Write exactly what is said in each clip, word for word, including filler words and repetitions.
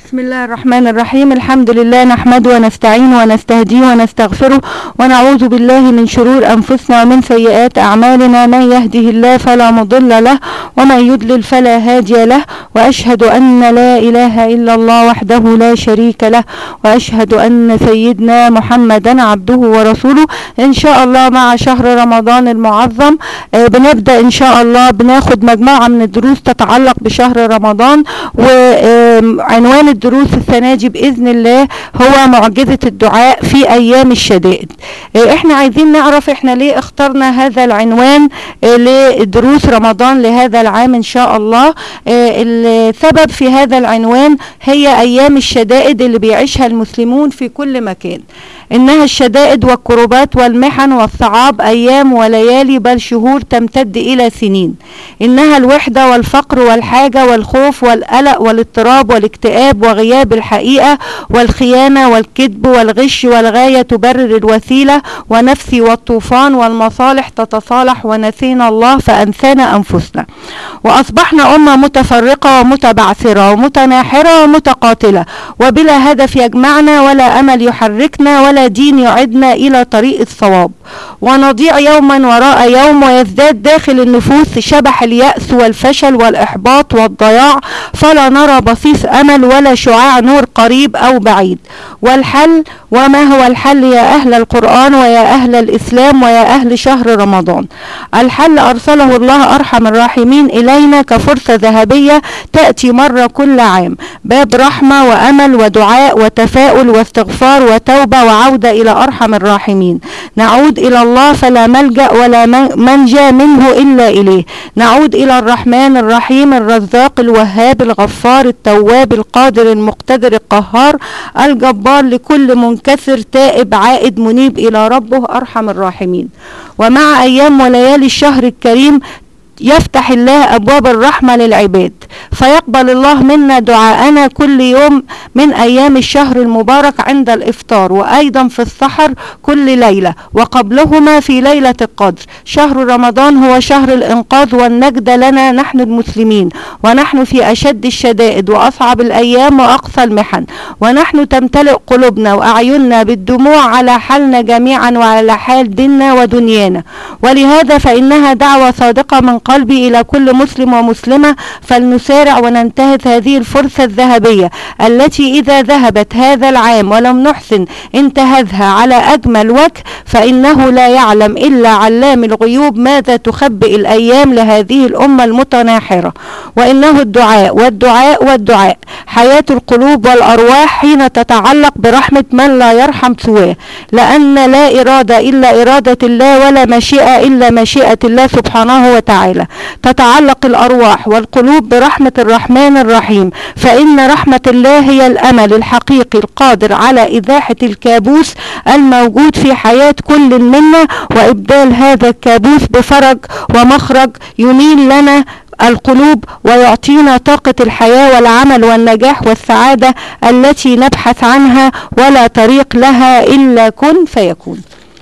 بسم الله الرحمن الرحيم. الحمد لله نحمده ونستعينه ونستهديه ونستغفره ونعوذ بالله من شرور أنفسنا ومن سيئات أعمالنا. من يهده الله فلا مضل له ومن يضلل فلا هادي له، وأشهد أن لا إله إلا الله وحده لا شريك له، وأشهد أن سيدنا محمدا عبده ورسوله. إن شاء الله مع شهر رمضان المعظم آه بنبدأ إن شاء الله بناخد مجموعة من الدروس تتعلق بشهر رمضان، وعنوان الدروس السنة دي بإذن الله هو معجزة الدعاء في أيام الشدائد. احنا عايزين نعرف احنا ليه اخترنا هذا العنوان لدروس رمضان لهذا العام إن شاء الله. السبب في هذا العنوان هي أيام الشدائد اللي بيعيشها المسلمون في كل مكان. إنها الشدائد والكروبات والمحن والصعاب أيام وليالي بل شهور تمتد إلى سنين. إنها الوحدة والفقر والحاجة والخوف والقلق والاضطراب والاكتئاب وغياب الحقيقة والخيانة والكذب والغش، والغاية تبرر الوسيلة، ونفسي والطوفان والمصالح تتصالح، ونسينا الله فأنسانا أنفسنا، وأصبحنا أمة متفرقة ومتبعثرة ومتناحرة ومتقاتلة، وبلا هدف يجمعنا ولا أمل يحركنا ولا دين يعدنا إلى طريق الصواب، ونضيع يوما وراء يوم، ويزداد داخل النفوس شبح اليأس والفشل والإحباط والضياع، فلا نرى بصيص أمل ولا شعاع نور قريب أو بعيد. والحل، وما هو الحل يا أهل القرآن ويا أهل الإسلام ويا أهل شهر رمضان؟ الحل أرسله الله أرحم الراحمين إلينا كفرصة ذهبية تأتي مرة كل عام، باب رحمة وأمل ودعاء وتفاؤل واستغفار وتوبة وعودة إلى أرحم الراحمين. نعود إلى الله فلا ملجأ ولا منجى منه إلا إليه. نعود إلى الرحمن الرحيم الرزاق الوهاب الغفار التواب القادر المقتدر القهار الجبار لكل منكسر تائب عائد منيب إلى ربه أرحم الراحمين. ومع أيام وليالي الشهر الكريم يفتح الله أبواب الرحمة للعباد، فيقبل الله منا دعاءنا كل يوم من أيام الشهر المبارك عند الإفطار، وأيضا في السحر كل ليلة، وقبلهما في ليلة القدر. شهر رمضان هو شهر الإنقاذ والنجدة لنا نحن المسلمين، ونحن في أشد الشدائد وأصعب الأيام وأقصى المحن، ونحن تمتلئ قلوبنا وأعيننا بالدموع على حالنا جميعا وعلى حال ديننا ودنيانا. ولهذا فإنها دعوة صادقة من قلبي إلى كل مسلم ومسلمة، فلنسارع وننتهز هذه الفرصة الذهبية التي إذا ذهبت هذا العام ولم نحسن انتهزها على أجمل وجه، فإنه لا يعلم إلا علام الغيوب ماذا تخبئ الأيام لهذه الأمة المتناحرة. وإنه الدعاء والدعاء والدعاء حياة القلوب والأرواح حين تتعلق برحمة من لا يرحم سواه، لأن لا إرادة إلا إرادة الله ولا مشيئة إلا مشيئة الله سبحانه وتعالى. تتعلق الأرواح والقلوب برحمة الرحمن الرحيم، فإن رحمة الله هي الأمل الحقيقي القادر على إزاحة الكابوس الموجود في حياة كل منا، وإبدال هذا الكابوس بفرج ومخرج ينيل لنا القلوب ويعطينا طاقة الحياة والعمل والنجاح والسعادة التي نبحث عنها، ولا طريق لها إلا كن فيكون.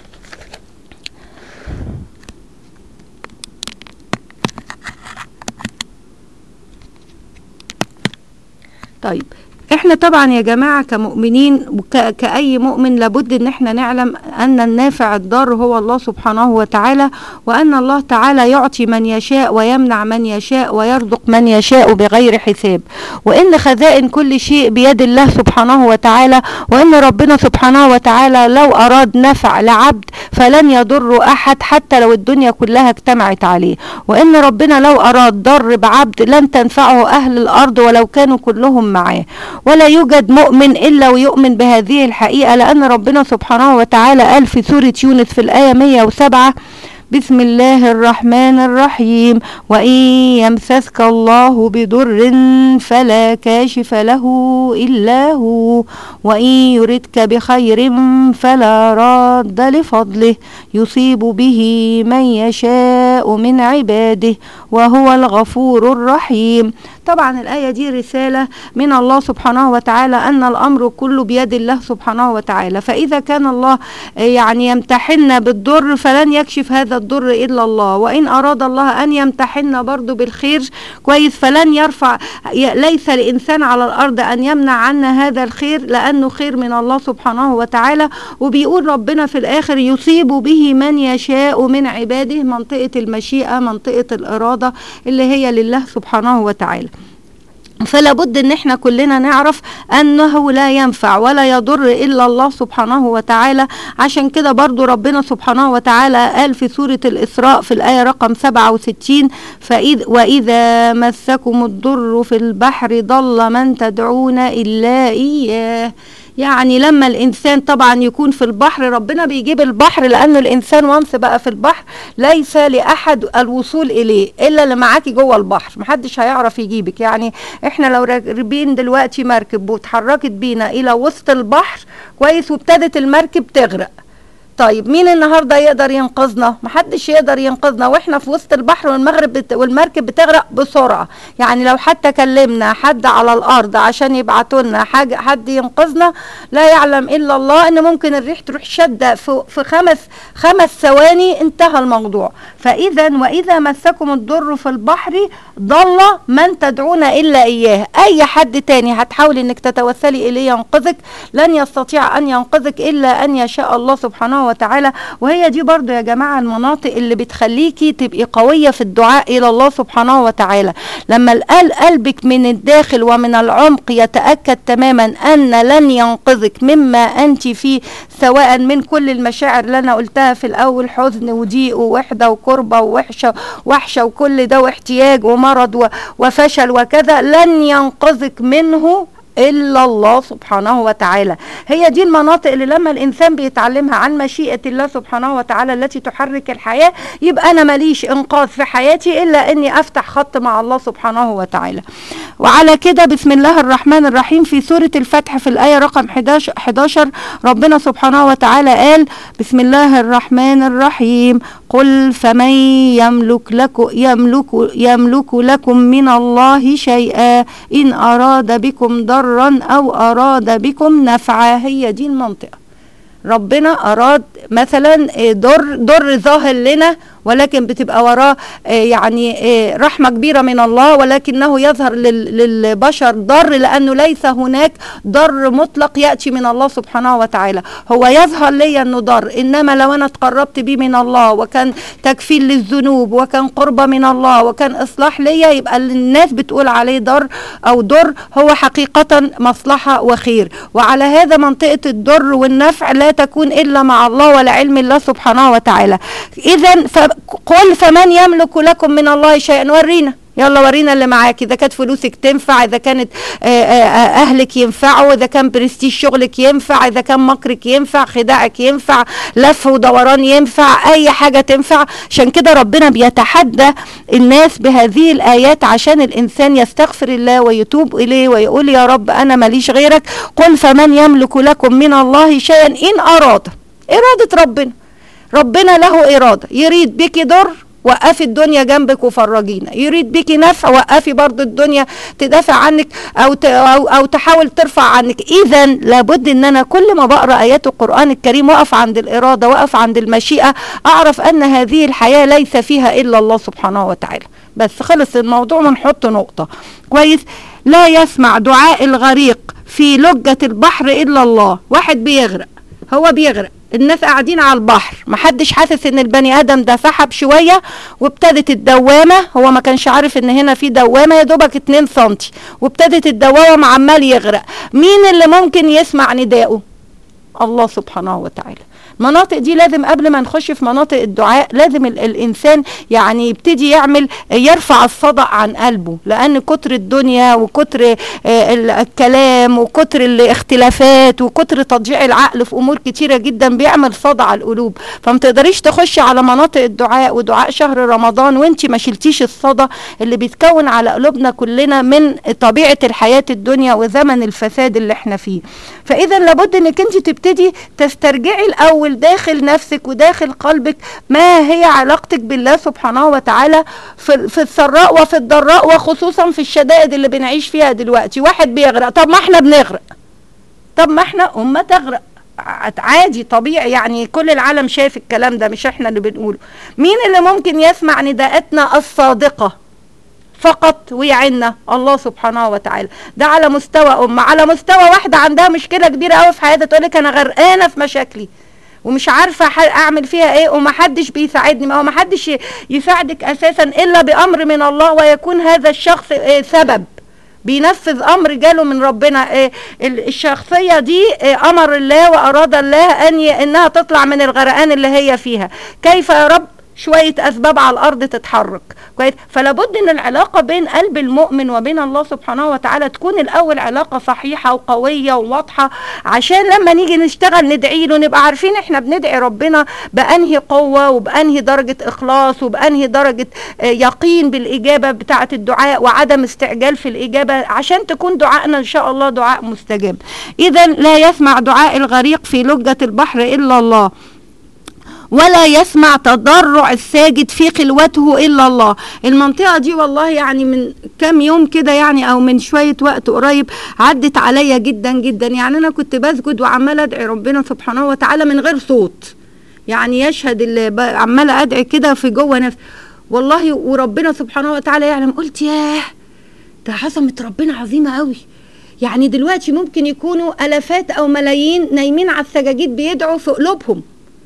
طيب، احنا طبعا يا جماعة كمؤمنين وكأي مؤمن لابد ان احنا نعلم ان النافع الضار هو الله سبحانه وتعالى، وان الله تعالى يعطي من يشاء ويمنع من يشاء ويرزق من يشاء بغير حساب، وان خزائن كل شيء بيد الله سبحانه وتعالى، وان ربنا سبحانه وتعالى لو اراد نفع لعبد فلن يضر احد حتى لو الدنيا كلها اجتمعت عليه، وان ربنا لو اراد ضر بعبد لن تنفعه اهل الارض ولو كانوا كلهم معاه. ولا يوجد مؤمن إلا ويؤمن بهذه الحقيقة، لأن ربنا سبحانه وتعالى قال في سورة يونس في الآية مئة وسبعة: بسم الله الرحمن الرحيم: وإن يمسسك الله بضر فلا كاشف له إلا هو، وإن يردك بخير فلا راد لفضله، يصيب به من يشاء من عباده وهو الغفور الرحيم. طبعا الآية دي رسالة من الله سبحانه وتعالى أن الأمر كله بيد الله سبحانه وتعالى. فإذا كان الله يعني يمتحننا بالضر فلن يكشف هذا الضر إلا الله، وإن أراد الله أن يمتحننا برضو بالخير كويس فلن يرفع، ليس لإنسان على الأرض أن يمنع عنا هذا الخير لأنه خير من الله سبحانه وتعالى. وبيقول ربنا في الآخر يصيب به من يشاء من عباده، منطقة المشيئة منطقة الإرادة اللي هي لله سبحانه وتعالى. فلا بد ان احنا كلنا نعرف انه لا ينفع ولا يضر الا الله سبحانه وتعالى. عشان كده برضو ربنا سبحانه وتعالى قال في سورة الإسراء في الآية رقم سبعة وستين فإذ وإذا مسكم الضر في البحر ضل من تدعون إلا إياه. يعني لما الإنسان طبعا يكون في البحر ربنا بيجيب البحر، لأنه الإنسان وانس بقى في البحر ليس لأحد الوصول إليه إلا اللي معاكي جوه البحر، محدش هيعرف يجيبك. يعني إحنا لو راكبين دلوقتي مركب واتحركت بينا إلى وسط البحر كويس وابتدت المركب تغرق، طيب مين النهارده يقدر ينقذنا؟ محدش يقدر ينقذنا واحنا في وسط البحر والمغرب بت... والمركب بتغرق بسرعه. يعني لو حتى كلمنا حد على الارض عشان يبعتوا لنا حاجه حد ينقذنا لا يعلم الا الله ان ممكن الريح تروح شده في, في خمس خمس ثواني انتهى الموضوع. فاذا واذا مسكم الضر في البحر ضل من تدعون الا اياه، اي حد تاني هتحاولي انك تتوسلي اليه ينقذك لن يستطيع ان ينقذك الا ان يشاء الله سبحانه وتعالى. وهي دي برضو يا جماعة المناطق اللي بتخليكي تبقي قوية في الدعاء إلى الله سبحانه وتعالى. لما القلب قلبك من الداخل ومن العمق يتأكد تماما أن لن ينقذك مما أنت فيه، سواء من كل المشاعر اللي أنا قلتها في الأول، حزن وضيق ووحدة وكربة ووحشة وحشة وكل ده واحتياج ومرض وفشل وكذا، لن ينقذك منه إلا الله سبحانه وتعالى. هي دي المناطق اللي لما الإنسان بيتعلمها عن مشيئة الله سبحانه وتعالى التي تحرك الحياة، يبقى أنا ماليش إنقاذ في حياتي إلا أني أفتح خط مع الله سبحانه وتعالى. وعلى كده بسم الله الرحمن الرحيم في سورة الفتح في الآية رقم حداشر ربنا سبحانه وتعالى قال بسم الله الرحمن الرحيم قل فمن يملك لكم يملك يملك لكم من الله شيئا إن أراد بكم ضرا أو أراد بكم نفعا. هي دي المنطقة، ربنا أراد مثلا ضر ضر ظاهر لنا ولكن بتبقى وراه يعني رحمة كبيرة من الله، ولكنه يظهر للبشر ضر لأنه ليس هناك ضر مطلق يأتي من الله سبحانه وتعالى. هو يظهر لي أنه ضر، إنما لو أنا تقربت بيه من الله وكان تكفير للذنوب وكان قربة من الله وكان إصلاح ليا، يبقى الناس بتقول عليه ضر أو ضر هو حقيقة مصلحة وخير. وعلى هذا منطقة الضر والنفع لا تكون إلا مع الله ولا علم الله سبحانه وتعالى. إذن قل فمن يملك لكم من الله شيئا، ورينا يلا ورينا اللي معاك، اذا كانت فلوسك تنفع، اذا كانت اهلك ينفعوا، اذا كان برستيج شغلك ينفع، اذا كان مكرك ينفع، خداعك ينفع، لف ودوران ينفع، اي حاجة تنفع. عشان كده ربنا بيتحدى الناس بهذه الايات عشان الانسان يستغفر الله ويتوب اليه ويقول يا رب انا ماليش غيرك. قل فمن يملك لكم من الله شيئا ان اراد، ارادة ربنا، ربنا له إرادة، يريد بك ضر وقفي الدنيا جنبك وفرجينا، يريد بك نفع وقفي برضو الدنيا تدافع عنك أو, أو, أو تحاول ترفع عنك. إذا لابد ان انا كل ما بقرأ آيات القرآن الكريم وقف عند الإرادة، وقف عند المشيئة، أعرف أن هذه الحياة ليس فيها إلا الله سبحانه وتعالى. بس خلص الموضوع ونحط نقطة كويس. لا يسمع دعاء الغريق في لجة البحر إلا الله. واحد بيغرق، هو بيغرق، الناس قاعدين على البحر، محدش حاسس ان البني ادم ده سحب شوية وابتدت الدوامة، هو ما كانش عارف ان هنا في دوامة يا دوبك اتنين سنتي، وابتدت الدوامة عمال يغرق. مين اللي ممكن يسمع نداءه؟ الله سبحانه وتعالى. المناطق دي لازم قبل ما نخش في مناطق الدعاء لازم الانسان يعني يبتدي يعمل يرفع الصدأ عن قلبه، لان كتر الدنيا وكتر الكلام وكتر الاختلافات وكتر تضييع العقل في امور كتيرة جدا بيعمل صدأ على القلوب. فما تقدريش تخشي على مناطق الدعاء ودعاء شهر رمضان وانت ما شلتيش الصدأ اللي بيتكون على قلوبنا كلنا من طبيعة الحياة الدنيا وزمن الفساد اللي احنا فيه. فاذا لابد انك انت تبتدي تسترجعي الاول الاول داخل نفسك وداخل قلبك ما هي علاقتك بالله سبحانه وتعالى في, في السراء وفي الضراء، وخصوصا في الشدائد اللي بنعيش فيها دلوقتي. واحد بيغرق، طب ما احنا بنغرق، طب ما احنا امه تغرق عادي طبيعي، يعني كل العالم شايف الكلام ده مش احنا اللي بنقوله. مين اللي ممكن يسمع نداءاتنا الصادقة فقط ويعنا؟ الله سبحانه وتعالى. ده على مستوى أمة. على مستوى واحدة عندها مشكلة كبيرة قوي في حياتها تقولك أنا غرقانة في مشاكلي ومش عارفة أعمل فيها إيه ومحدش بيساعدني. ما هو محدش يساعدك أساسا إلا بأمر من الله، ويكون هذا الشخص سبب بينفذ امر جاله من ربنا. الشخصيه دي امر الله واراد الله ان انها تطلع من الغرقان اللي هي فيها. كيف يا رب؟ شويه اسباب على الارض تتحرك كويس. فلا بد ان العلاقه بين قلب المؤمن وبين الله سبحانه وتعالى تكون الاول علاقه صحيحه وقويه وواضحه، عشان لما نيجي نشتغل ندعي له نبقى عارفين احنا بندعي ربنا بانهي قوه وبانهي درجه اخلاص وبانهي درجه يقين بالاجابه بتاعه الدعاء وعدم استعجال في الاجابه، عشان تكون دعائنا ان شاء الله دعاء مستجاب. اذا لا يسمع دعاء الغريق في لجة البحر الا الله، ولا يسمع تضرع الساجد في خلوته إلا الله. المنطقة دي والله يعني من كام يوم كده يعني أو من شوية وقت قريب عدت عليا جدا جدا. يعني أنا كنت بسجد وعمالة أدعي ربنا سبحانه وتعالى من غير صوت، يعني يشهد اللي عمالة أدعي كده في جوه نفسي والله، وربنا سبحانه وتعالى يعلم. قلت ياه ده عظمة ربنا عظيمة قوي. يعني دلوقتي ممكن يكونوا ألفات أو ملايين نايمين على السجاجيد بيدعوا في قلوبهم،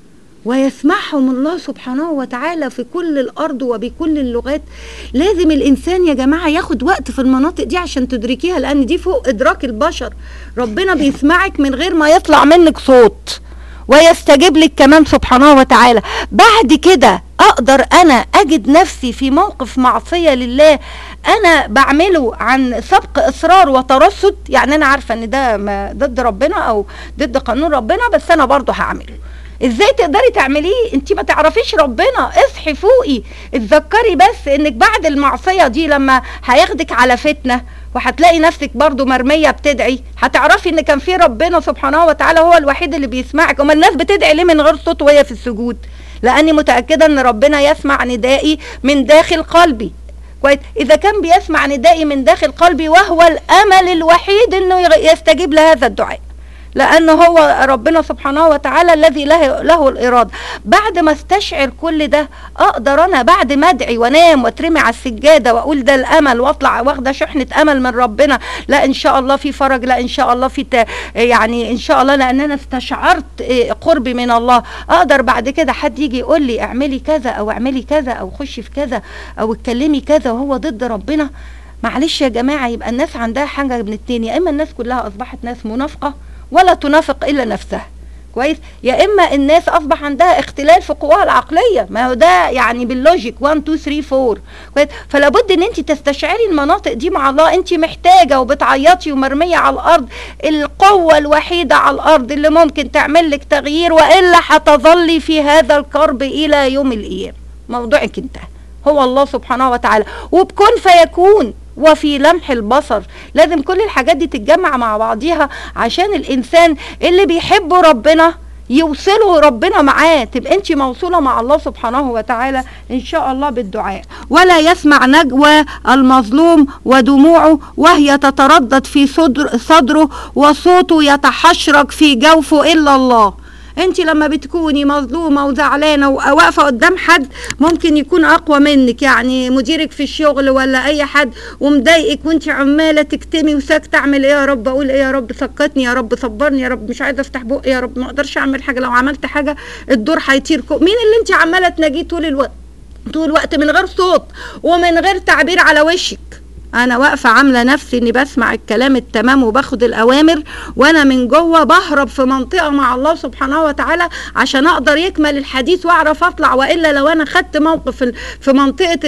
ويسمعهم الله سبحانه وتعالى في كل الأرض وبكل اللغات. لازم الإنسان يا جماعة ياخد وقت في المناطق دي عشان تدركيها، لأن دي فوق إدراك البشر. ربنا بيسمعك من غير ما يطلع منك صوت، ويستجيب لك كمان سبحانه وتعالى. بعد كده أقدر أنا أجد نفسي في موقف معصية لله أنا بعمله عن سبق إصرار وترصد، يعني أنا عارفة أن ده ضد ربنا أو ضد قانون ربنا، بس أنا برضه هعمله. ازاي تقدري تعمليه؟ انت ما تعرفيش ربنا. اصحي فوقي، اتذكري بس انك بعد المعصية دي لما هياخدك على فتنة وهتلاقي نفسك برضو مرمية بتدعي، هتعرفي ان كان في ربنا سبحانه وتعالى هو الوحيد اللي بيسمعك. وما الناس بتدعي ليه من غير صوت وهي في السجود؟ لاني متأكدة ان ربنا يسمع ندائي من داخل قلبي كويس. اذا كان بيسمع ندائي من داخل قلبي وهو الامل الوحيد انه يستجيب لهذا الدعاء، لأنه هو ربنا سبحانه وتعالى الذي له, له الإرادة. بعد ما استشعر كل ده أقدر أنا بعد ما أدعي وأنام وأترمي على السجادة وأقول ده الأمل وأطلع واخدة شحنة أمل من ربنا، لا إن شاء الله في فرج، لا إن شاء الله في يعني إن شاء الله، لأن أنا استشعرت قربي من الله. أقدر بعد كده حد يجي يقول لي اعملي كذا أو اعملي كذا أو خشي في كذا أو اتكلمي كذا وهو ضد ربنا. معلش يا جماعة، يبقى الناس عندها حاجة من التاني، يا إما الناس كلها أصبحت ناس منافقة ولا تنافق إلا نفسها كويس، يا إما الناس أصبح عندها اختلال في قواها العقلية. ما هو ده يعني باللوجيك واحد اتنين تلاتة اربعة كويس. فلا بد ان انت تستشعري المناطق دي مع الله. انت محتاجة وبتعيطي ومرمية على الأرض القوة الوحيدة على الأرض اللي ممكن تعمل لك تغيير، وإلا هتظلي في هذا الكرب إلى يوم القيامة. موضوعك انتهى، هو الله سبحانه وتعالى. وبكون فيكون وفي لمح البصر. لازم كل الحاجات دي تتجمع مع بعضيها عشان الإنسان اللي بيحب ربنا يوصلوا ربنا معاه، تبقى انت موصولة مع الله سبحانه وتعالى ان شاء الله بالدعاء. ولا يسمع نجوى المظلوم ودموعه وهي تتردد في صدر صدره وصوته يتحشرج في جوفه إلا الله. انت لما بتكوني مظلومة وزعلانة وواقفة قدام حد ممكن يكون اقوى منك، يعني مديرك في الشغل ولا اي حد ومضايقك، وانت عمالة تكتمي وساكتة، اعمل ايه يا رب، اقول ايه يا رب، سكتني يا رب، صبرني يا رب، مش عايزة افتح بقي يا رب، ما اقدرش اعمل حاجة، لو عملت حاجة الدور هيطير. مين اللي انت عمالة تناجيه طول الوقت طول الوقت من غير صوت ومن غير تعبير على وشك؟ انا واقفه عامله نفسي اني بسمع الكلام التمام وباخد الاوامر، وانا من جوه بهرب في منطقه مع الله سبحانه وتعالى عشان اقدر يكمل الحديث واعرف اطلع. والا لو انا خدت موقف في منطقه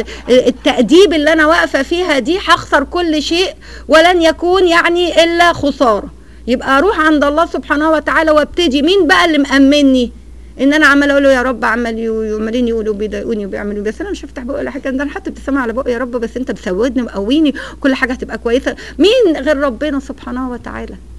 التأديب اللي انا واقفه فيها دي هخسر كل شيء ولن يكون يعني الا خساره. يبقى اروح عند الله سبحانه وتعالى وابتدي. مين بقى اللي مأمني؟ ان انا عمال اقول له يا رب، عمال عمالين يقولوا بيضايقوني وبيعملوا، بس انا مش هفتح بقى ولا حاجه، ده انا حاطط ابتسامه على بقي يا رب، بس انت مسودني مقويني وكل حاجه هتبقى كويسه. مين غير ربنا سبحانه وتعالى؟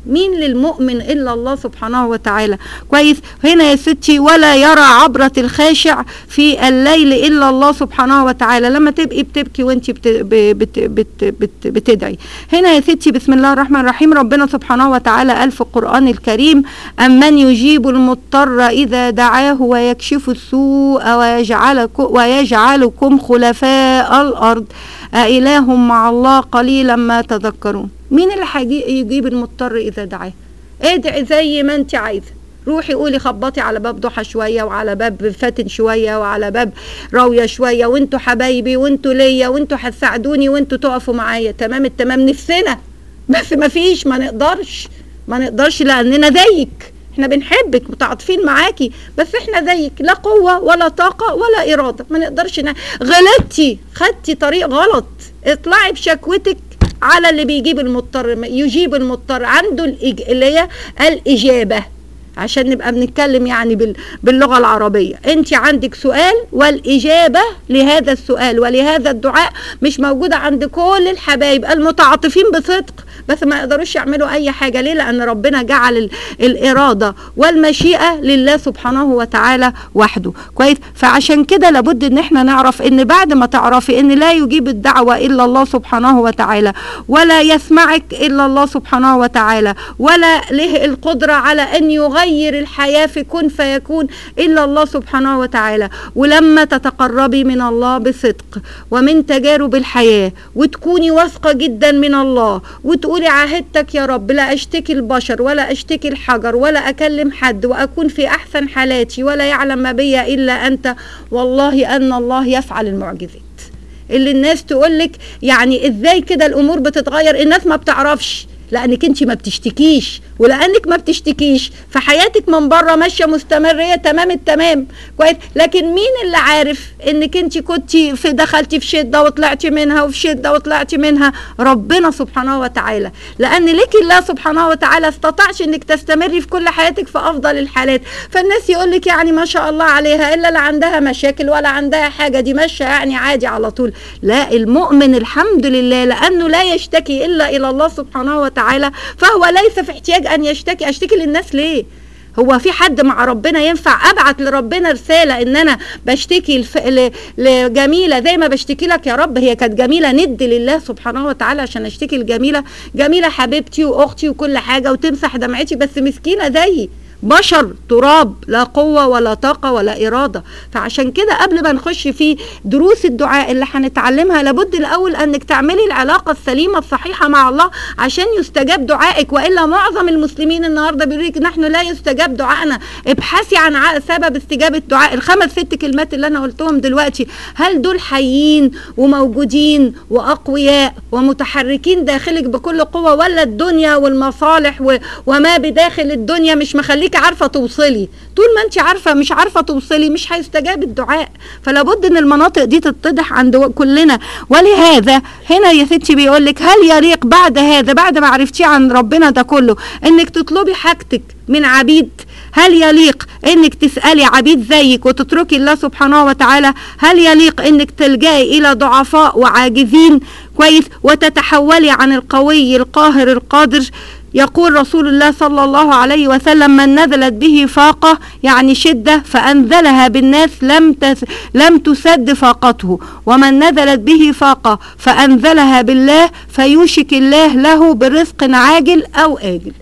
مين للمؤمن إلا الله سبحانه وتعالى. كويس. هنا يا ستي ولا يرى عبرة الخاشع في الليل إلا الله سبحانه وتعالى. لما تبقي بتبكي وانت بت بت بت بت بتدعي. هنا يا ستي بسم الله الرحمن الرحيم ربنا سبحانه وتعالى قال في القرآن الكريم أمن يجيب المضطر إذا دعاه ويكشف السوء ويجعلكم, ويجعلكم خلفاء الأرض أإله مع الله قليلا ما تذكرون. مين اللي هيجيب المضطر إذا دعاه؟ ادعي زي ما انت عايزة، روحي قولي خبطي على باب ضحى شوية وعلى باب فاتن شوية وعلى باب راوية شوية، وانتوا حبايبي وانتوا ليا وانتوا هتساعدوني وانتوا تقفوا معايا. تمام التمام، نفسنا بس ما فيش، ما نقدرش ما نقدرش لأننا زيك، احنا بنحبك متعاطفين معاكي بس احنا زيك، لا قوة ولا طاقة ولا إرادة، ما نقدرش ن... غلطتي خدتي طريق غلط، اطلعي بشكوتك على اللي بيجيب المضطر، يجيب المضطر، عنده الإج... اللي هي الإجابة، عشان نبقى بنتكلم يعني بال... باللغة العربية. انت عندك سؤال والإجابة لهذا السؤال ولهذا الدعاء مش موجودة عند كل الحبايب المتعاطفين بصدق، بس ما يقدروش يعملوا أي حاجة. ليه؟ لأن ربنا جعل ال... الإرادة والمشيئة لله سبحانه وتعالى وحده. كويس. فعشان كده لابد ان احنا نعرف ان بعد ما تعرفي ان لا يجيب الدعوة إلا الله سبحانه وتعالى، ولا يسمعك إلا الله سبحانه وتعالى، ولا له القدرة على أن يغير غير الحياة في كن فيكون إلا الله سبحانه وتعالى. ولما تتقربي من الله بصدق ومن تجارب الحياة وتكوني واثقة جدا من الله وتقولي عاهدتك يا رب لا أشتكي البشر ولا أشتكي الحجر ولا أكلم حد وأكون في أحسن حالاتي ولا يعلم ما بي إلا أنت، والله أن الله يفعل المعجزات اللي الناس تقولك يعني إزاي كده الأمور بتتغير. الناس ما بتعرفش لأنك انت ما بتشتكيش، ولأنك ما بتشتكيش فحياتك من بره ماشية مستمرة تمام التمام. كويس. لكن مين اللي عارف انك انت كنتي في دخلتي في شدة وطلعتي منها وفي شدة وطلعتي منها؟ ربنا سبحانه وتعالى. لأن لك الله سبحانه وتعالى استطاعش انك تستمري في كل حياتك في أفضل الحالات. فالناس يقولك يعني ما شاء الله عليها إلا لا عندها مشاكل ولا عندها حاجة، دي ماشية يعني عادي على طول. لا، المؤمن الحمد لله لأنه لا يشتكي إلا إلى الله سبحانه وتعالى فهو ليس في احتياج ان يشتكي. اشتكي للناس ليه؟ هو في حد مع ربنا ينفع ابعت لربنا رساله ان انا بشتكي الف... ل... لجميله زي ما بشتكي لك يا رب؟ هي كانت جميله ند لله سبحانه وتعالى عشان اشتكي الجميله؟ جميله حبيبتي واختي وكل حاجه وتمسح دمعتي بس مسكينه زيي، بشر تراب، لا قوة ولا طاقة ولا إرادة. فعشان كده قبل ما نخش في دروس الدعاء اللي هنتعلمها لابد الأول أنك تعملي العلاقة السليمة الصحيحة مع الله عشان يستجاب دعائك. وإلا معظم المسلمين النهاردة بيقولوا لك نحن لا يستجاب دعائنا. ابحثي عن سبب استجابة دعاء. الخمس ست كلمات اللي أنا قلتهم دلوقتي هل دول حيين وموجودين وأقوياء ومتحركين داخلك بكل قوة، ولا الدنيا والمصالح و... وما بداخل الدنيا مش مخليك عارفة توصلي؟ طول ما انت عارفة مش عارفة توصلي مش هيستجاب الدعاء. فلابد ان المناطق دي تتضح عند كلنا. ولهذا هنا يا ستي بيقولك هل يليق بعد هذا، بعد ما عرفتي عن ربنا ده كله، انك تطلبي حاجتك من عبيد؟ هل يليق انك تسألي عبيد زيك وتتركي الله سبحانه وتعالى؟ هل يليق انك تلجئي الى ضعفاء وعاجزين؟ كويس. وتتحولي عن القوي القاهر القادر؟ يقول رسول الله صلى الله عليه وسلم من نزلت به فاقة يعني شدة فأنزلها بالناس لم تس لم تسد فاقته، ومن نزلت به فاقة فأنزلها بالله فيوشك الله له برزق عاجل أو آجل.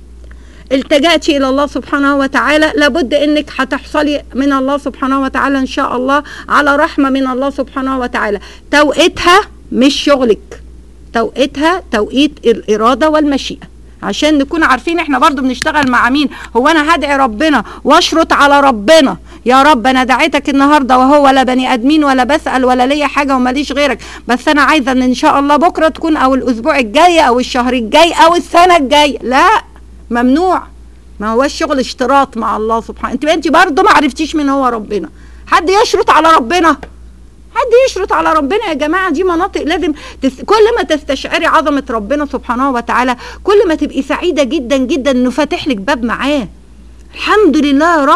التجأتي إلى الله سبحانه وتعالى لابد انك هتحصلي من الله سبحانه وتعالى ان شاء الله على رحمة من الله سبحانه وتعالى. توقيتها مش شغلك، توقيتها توقيت الإرادة والمشيئة، عشان نكون عارفين احنا برضو بنشتغل مع مين. هو انا هدعي ربنا واشرط على ربنا يا رب انا دعيتك النهارده وهو لا بني ادمين ولا بسأل ولا ليا حاجه وماليش غيرك، بس انا عايزه ان ان شاء الله بكره تكون او الاسبوع الجاي او الشهر الجاي او السنه الجايه. لا، ممنوع. ما هو الشغل اشتراط مع الله سبحانه. انت انت برضو ما عرفتيش من هو ربنا. حد يشرط على ربنا؟ حد يشرط على ربنا يا جماعة؟ دي مناطق لازم تس... كل ما تستشعري عظمة ربنا سبحانه وتعالى كل ما تبقي سعيدة جدا جدا انه فاتح لك باب معاه. الحمد لله يا رب،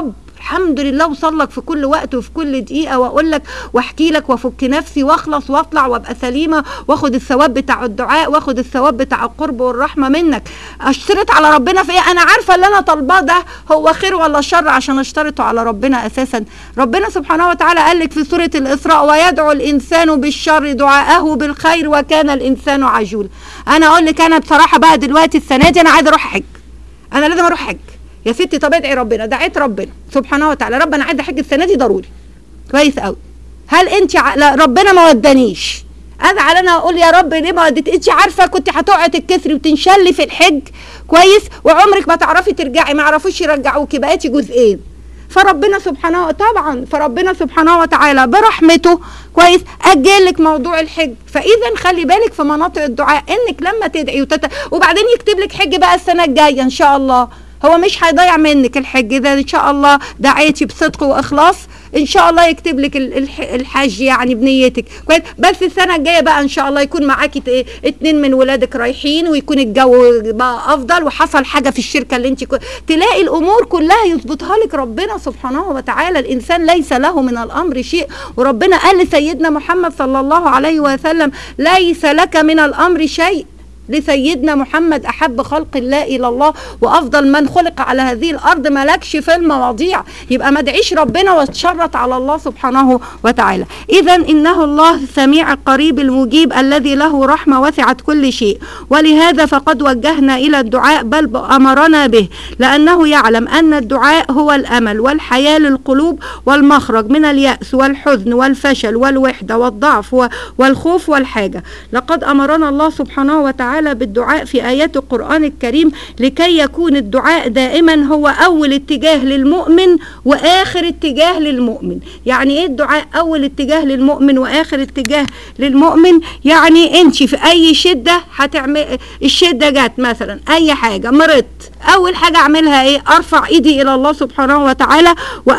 الحمد لله وصل لك في كل وقت وفي كل دقيقه، واقول لك واحكي لك وافك نفسي واخلص واطلع وابقى سليمه، واخد الثواب بتاع الدعاء، واخد الثواب بتاع القرب والرحمه منك. اشترط على ربنا في ايه؟ انا عارفه اللي انا طالباه ده هو خير ولا شر عشان اشترطه على ربنا اساسا. ربنا سبحانه وتعالى قال لك في سوره الاسراء: ويدعو الانسان بالشر دعاءه بالخير وكان الانسان عجولا. انا اقول لك انا بصراحه بقى دلوقتي السنه دي انا عايزه اروح حج، انا لازم اروح حج يا ستي. طب ادعي ربنا، دعيت ربنا سبحانه وتعالى: رب انا عايزه احج السنه دي ضروري. كويس قوي. هل انت ع... لا ربنا ما ودانيش، ازعل انا اقول يا رب ليه ما وديت؟ انت عارفه كنت هتقعي تتكسري وتنشلي في الحج كويس، وعمرك ما تعرفي ترجعي، ما عرفوش يرجعوكي، بقيتي جزئين. فربنا سبحانه طبعا فربنا سبحانه وتعالى برحمته كويس اجل لك موضوع الحج. فاذا خلي بالك في مناطق الدعاء انك لما تدعي وتت... وبعدين يكتب لك حج بقى السنه الجايه ان شاء الله. هو مش هيضيع منك الحج ده ان شاء الله دعيتي بصدق واخلاص، ان شاء الله يكتب لك الحج يعني بنيتك كويس. بس السنه الجايه بقى ان شاء الله يكون معاكي اتنين من ولادك رايحين، ويكون الجو بقى افضل، وحصل حاجه في الشركه اللي انت تلاقي الامور كلها يظبطها لك ربنا سبحانه وتعالى. الانسان ليس له من الامر شيء، وربنا قال لسيدنا محمد صلى الله عليه وسلم: ليس لك من الامر شيء. لسيدنا محمد احب خلق الله الى الله وافضل من خلق على هذه الارض، مالكش في المواضيع. يبقى ما ادعيش ربنا واتشرط على الله سبحانه وتعالى. اذا انه الله السميع القريب المجيب الذي له رحمه وسعت كل شيء، ولهذا فقد وجهنا الى الدعاء بل امرنا به، لانه يعلم ان الدعاء هو الامل والحياه للقلوب والمخرج من الياس والحزن والفشل والوحده والضعف والخوف والحاجه. لقد امرنا الله سبحانه وتعالى بالدعاء في آيات القرآن الكريم لكي يكون الدعاء دائما هو أول اتجاه للمؤمن وآخر اتجاه للمؤمن. يعني ايه الدعاء أول اتجاه للمؤمن وآخر اتجاه للمؤمن؟ يعني انت في أي شدة هتعمل، الشدة جت مثلا أي حاجة، مرضت، أول حاجة أعملها ايه؟ أرفع إيدي إلى الله سبحانه وتعالى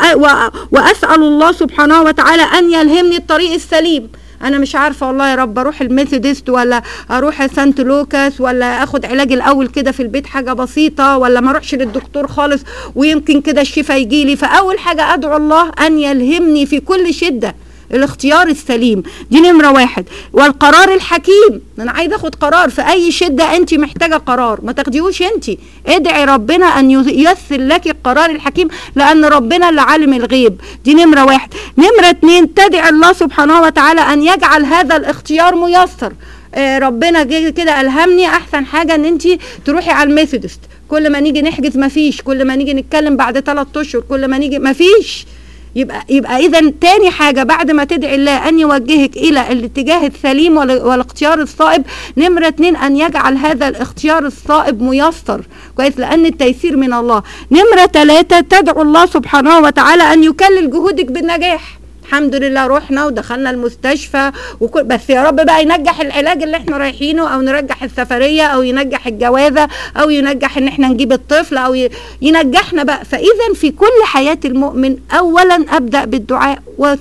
وأسأل الله سبحانه وتعالى أن يلهمني الطريق السليم. انا مش عارفه والله يا رب اروح الميثودست ولا اروح سانت لوكاس ولا اخد علاج الاول كده في البيت حاجه بسيطه، ولا ما اروحش للدكتور خالص ويمكن كده الشفاء يجيلي. فاول حاجه ادعو الله ان يلهمني في كل شده الاختيار السليم، دي نمره واحد. والقرار الحكيم، انا عايزه اخد قرار في اي شده انت محتاجه قرار، ما تاخديهوش انت، ادعي ربنا ان ييسر لك القرار الحكيم، لان ربنا اللي عالم الغيب. دي نمره واحد. نمره اتنين، تدعي الله سبحانه وتعالى ان يجعل هذا الاختيار ميسر. آه ربنا كده الهمني احسن حاجه ان انت تروحي على الميثودست، كل ما نيجي نحجز مفيش، كل ما نيجي نتكلم بعد ثلاث اشهر، كل ما نيجي مفيش. يبقى يبقى اذا تاني حاجه بعد ما تدعي الله ان يوجهك الى الاتجاه السليم والاختيار الصائب، نمره اتنين ان يجعل هذا الاختيار الصائب ميسر كويس، لان التيسير من الله. نمره ثلاثه، تدعو الله سبحانه وتعالى ان يكلل جهودك بالنجاح. الحمد لله رحنا ودخلنا المستشفى وكل، بس يا رب بقى ينجح العلاج اللي احنا رايحينه، او نرجح السفريه، او ينجح الجوازه، او ينجح ان احنا نجيب الطفل، او ينجحنا بقى. فاذا في كل حياه المؤمن اولا ابدا بالدعاء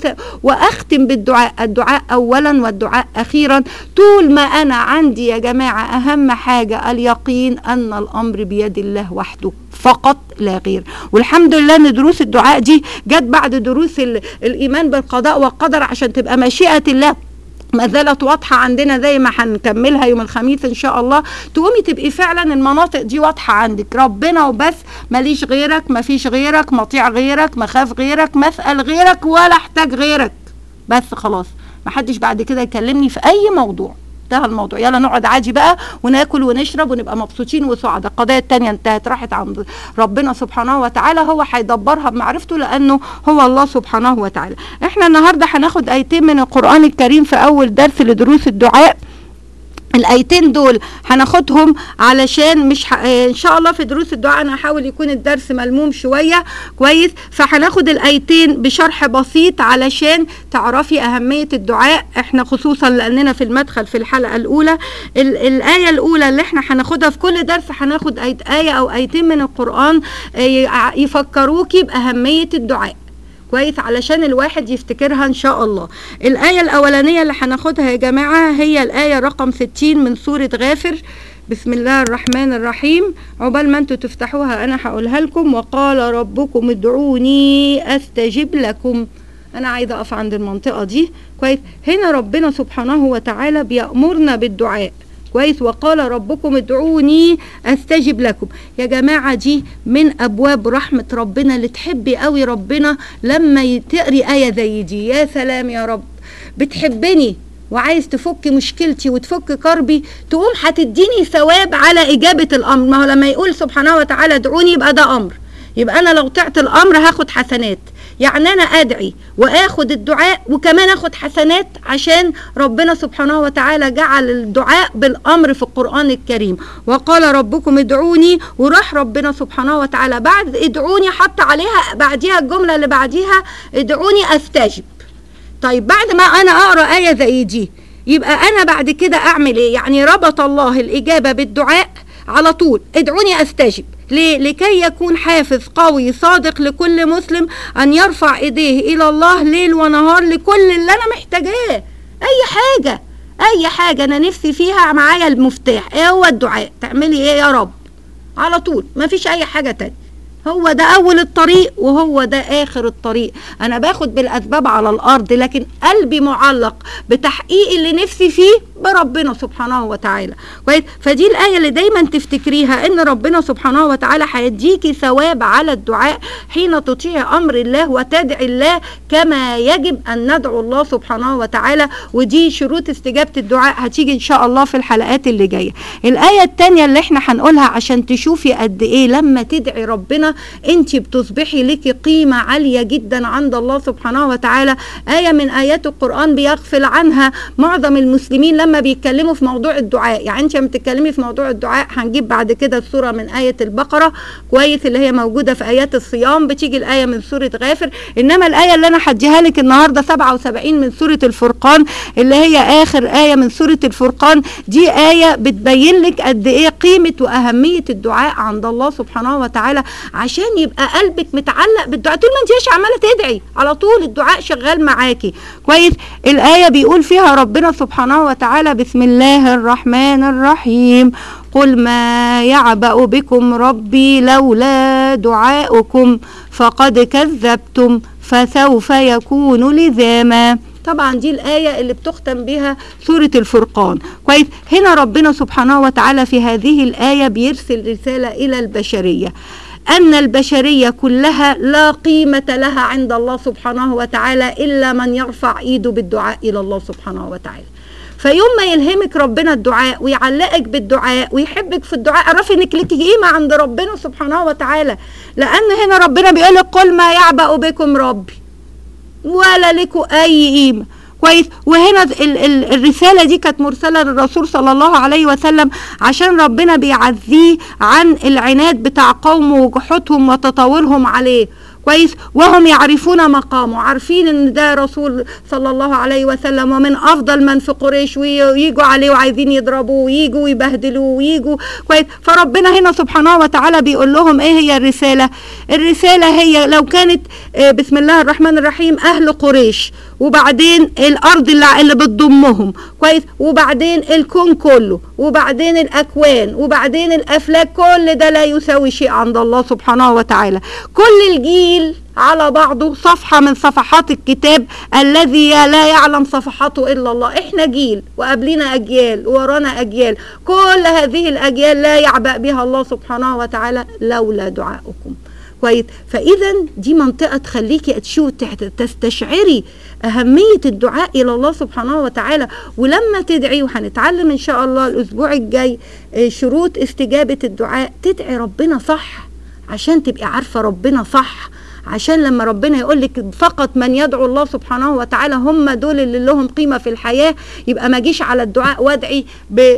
واختم بالدعاء، الدعاء اولا والدعاء اخيرا. طول ما انا عندي يا جماعه اهم حاجه اليقين ان الامر بيد الله وحده فقط لا غير. والحمد لله ان دروس الدعاء دي جت بعد دروس الايمان بالقضاء والقدر، عشان تبقى مشيئة الله ما زالت واضحة عندنا زي ما هنكملها يوم الخميس ان شاء الله. تقومي تبقي فعلا المناطق دي واضحة عندك، ربنا وبس، ماليش غيرك، مفيش غيرك، مطيع غيرك، مخاف غيرك، مسأل غيرك، ولا احتاج غيرك، بس خلاص محدش بعد كده يكلمني في اي موضوع، انتهى الموضوع. يلا نقعد عادي بقى وناكل ونشرب ونبقى مبسوطين وسعداء. القضايا التانية انتهت، راحت عند ربنا سبحانه وتعالى، هو هيدبرها بمعرفته لانه هو الله سبحانه وتعالى. احنا النهارده هناخد ايتين من القرآن الكريم في اول درس لدروس الدعاء. الايتين دول هناخدهم علشان مش ح... ان شاء الله في دروس الدعاء انا هحاول يكون الدرس ملموم شويه كويس، فهناخد الايتين بشرح بسيط علشان تعرفي اهميه الدعاء. احنا خصوصا لاننا في المدخل في الحلقه الاولى، ال... الايه الاولى اللي احنا هناخدها في كل درس هناخد ايه او ايتين من القران يفكروكي باهميه الدعاء كويس، علشان الواحد يفتكرها ان شاء الله. الآية الأولانية اللي هناخدها يا جماعة هي الآية رقم ستين من سورة غافر. بسم الله الرحمن الرحيم. عقبال ما انتوا تفتحوها انا هقولها لكم. وقال ربكم ادعوني استجب لكم. انا عايزه اقف عند المنطقه دي كويس. هنا ربنا سبحانه وتعالى بيأمرنا بالدعاء كويس. وقال ربكم ادعوني استجب لكم. يا جماعه دي من ابواب رحمه ربنا اللي تحبي قوي ربنا لما تقري ايه زي دي. يا سلام يا رب، بتحبني وعايز تفك مشكلتي وتفك كربي، تقوم هتديني ثواب على اجابه الامر. ما هو لما يقول سبحانه وتعالى ادعوني يبقى ده امر، يبقى انا لو طعت الامر هاخد حسنات. يعني انا ادعي واخد الدعاء وكمان اخد حسنات، عشان ربنا سبحانه وتعالى جعل الدعاء بالامر في القرآن الكريم. وقال ربكم ادعوني، وراح ربنا سبحانه وتعالى بعد ادعوني حط عليها بعديها الجملة اللي بعديها ادعوني استجب. طيب بعد ما انا اقرا آية زي دي يبقى انا بعد كده اعمل ايه؟ يعني ربط الله الاجابة بالدعاء على طول. ادعوني استجب ليه؟ لكي يكون حافز قوي صادق لكل مسلم أن يرفع إيديه إلى الله ليل ونهار لكل اللي أنا محتاجاه. أي حاجة أي حاجة أنا نفسي فيها معايا المفتاح. إيه هو الدعاء؟ تعملي إيه يا رب؟ على طول، مفيش أي حاجة تانية. هو ده أول الطريق وهو ده آخر الطريق. أنا باخد بالأسباب على الأرض، لكن قلبي معلق بتحقيق اللي نفسي فيه بربنا سبحانه وتعالى كويس. فدي الآية اللي دايما تفتكريها، إن ربنا سبحانه وتعالى هيديكي ثواب على الدعاء حين تطيع أمر الله وتدعي الله كما يجب أن ندعو الله سبحانه وتعالى. ودي شروط استجابة الدعاء هتيجي إن شاء الله في الحلقات اللي جاية. الآية التانية اللي احنا هنقولها عشان تشوفي قد إيه لما تدعي ربنا انت بتصبحي لك قيمة عالية جدا عند الله سبحانه وتعالى. آية من آيات القرآن بيغفل عنها معظم المسلمين لما بيتكلموا في موضوع الدعاء. يعني انت لما بتتكلمي في موضوع الدعاء هنجيب بعد كده السورة من آية البقرة كويس اللي هي موجودة في آيات الصيام، بتيجي الآية من سورة غافر. إنما الآية اللي أنا هديها لك النهاردة سبعة وسبعين من سورة الفرقان اللي هي آخر آية من سورة الفرقان. دي آية بتبين لك قد إيه قيمة وأهمية الدعاء عند الله سبحانه وتعالى، عشان يبقى قلبك متعلق بالدعاء طول ما انت مش عماله تدعي، على طول الدعاء شغال معاكي كويس. الآية بيقول فيها ربنا سبحانه وتعالى بسم الله الرحمن الرحيم قل ما يعبأ بكم ربي لولا دعاؤكم فقد كذبتم فسوف يكون لزاما. طبعا دي الآية اللي بتختم بها سورة الفرقان كويس. هنا ربنا سبحانه وتعالى في هذه الآية بيرسل رسالة إلى البشرية أن البشرية كلها لا قيمة لها عند الله سبحانه وتعالى إلا من يرفع إيده بالدعاء إلى الله سبحانه وتعالى. فيوم ما يلهمك ربنا الدعاء ويعلقك بالدعاء ويحبك في الدعاء، اعرفي انك لك قيمة عند ربنا سبحانه وتعالى. لأن هنا ربنا بيقول لك قل ما يعبأ بكم ربي، ولا لكم أي قيمة كويس. وهنا ال ال الرسالة دي كانت مرسلة للرسول صلى الله عليه وسلم عشان ربنا بيعزيه عن العناد بتاع قومه وجحودهم وتطاولهم عليه كويس. وهم يعرفون مقامه، عارفين ان ده رسول صلى الله عليه وسلم ومن افضل من في قريش، وييجوا عليه وعايزين يضربوه وييجوا ويبهدلوه وييجوا كويس. فربنا هنا سبحانه وتعالى بيقول لهم ايه هي الرسالة؟ الرسالة هي لو كانت بسم الله الرحمن الرحيم اهل قريش، وبعدين الارض اللي, اللي بتضمهم كويس، وبعدين الكون كله، وبعدين الاكوان، وبعدين الافلاك، كل ده لا يساوي شيء عند الله سبحانه وتعالى. كل الجيل على بعضه صفحة من صفحات الكتاب الذي لا يعلم صفحاته إلا الله. إحنا جيل وقبلنا أجيال وورانا أجيال، كل هذه الأجيال لا يعبأ بها الله سبحانه وتعالى لولا دعاؤكم كويس. فإذا دي منطقة تخليكي تشوف تستشعري أهمية الدعاء إلى الله سبحانه وتعالى. ولما تدعي، وهنتعلم إن شاء الله الأسبوع الجاي شروط استجابة الدعاء، تدعي ربنا صح عشان تبقي عارفة ربنا صح، عشان لما ربنا يقول لك فقط من يدعو الله سبحانه وتعالى هم دول اللي لهم قيمة في الحياة، يبقى ما جيش على الدعاء وادعي ب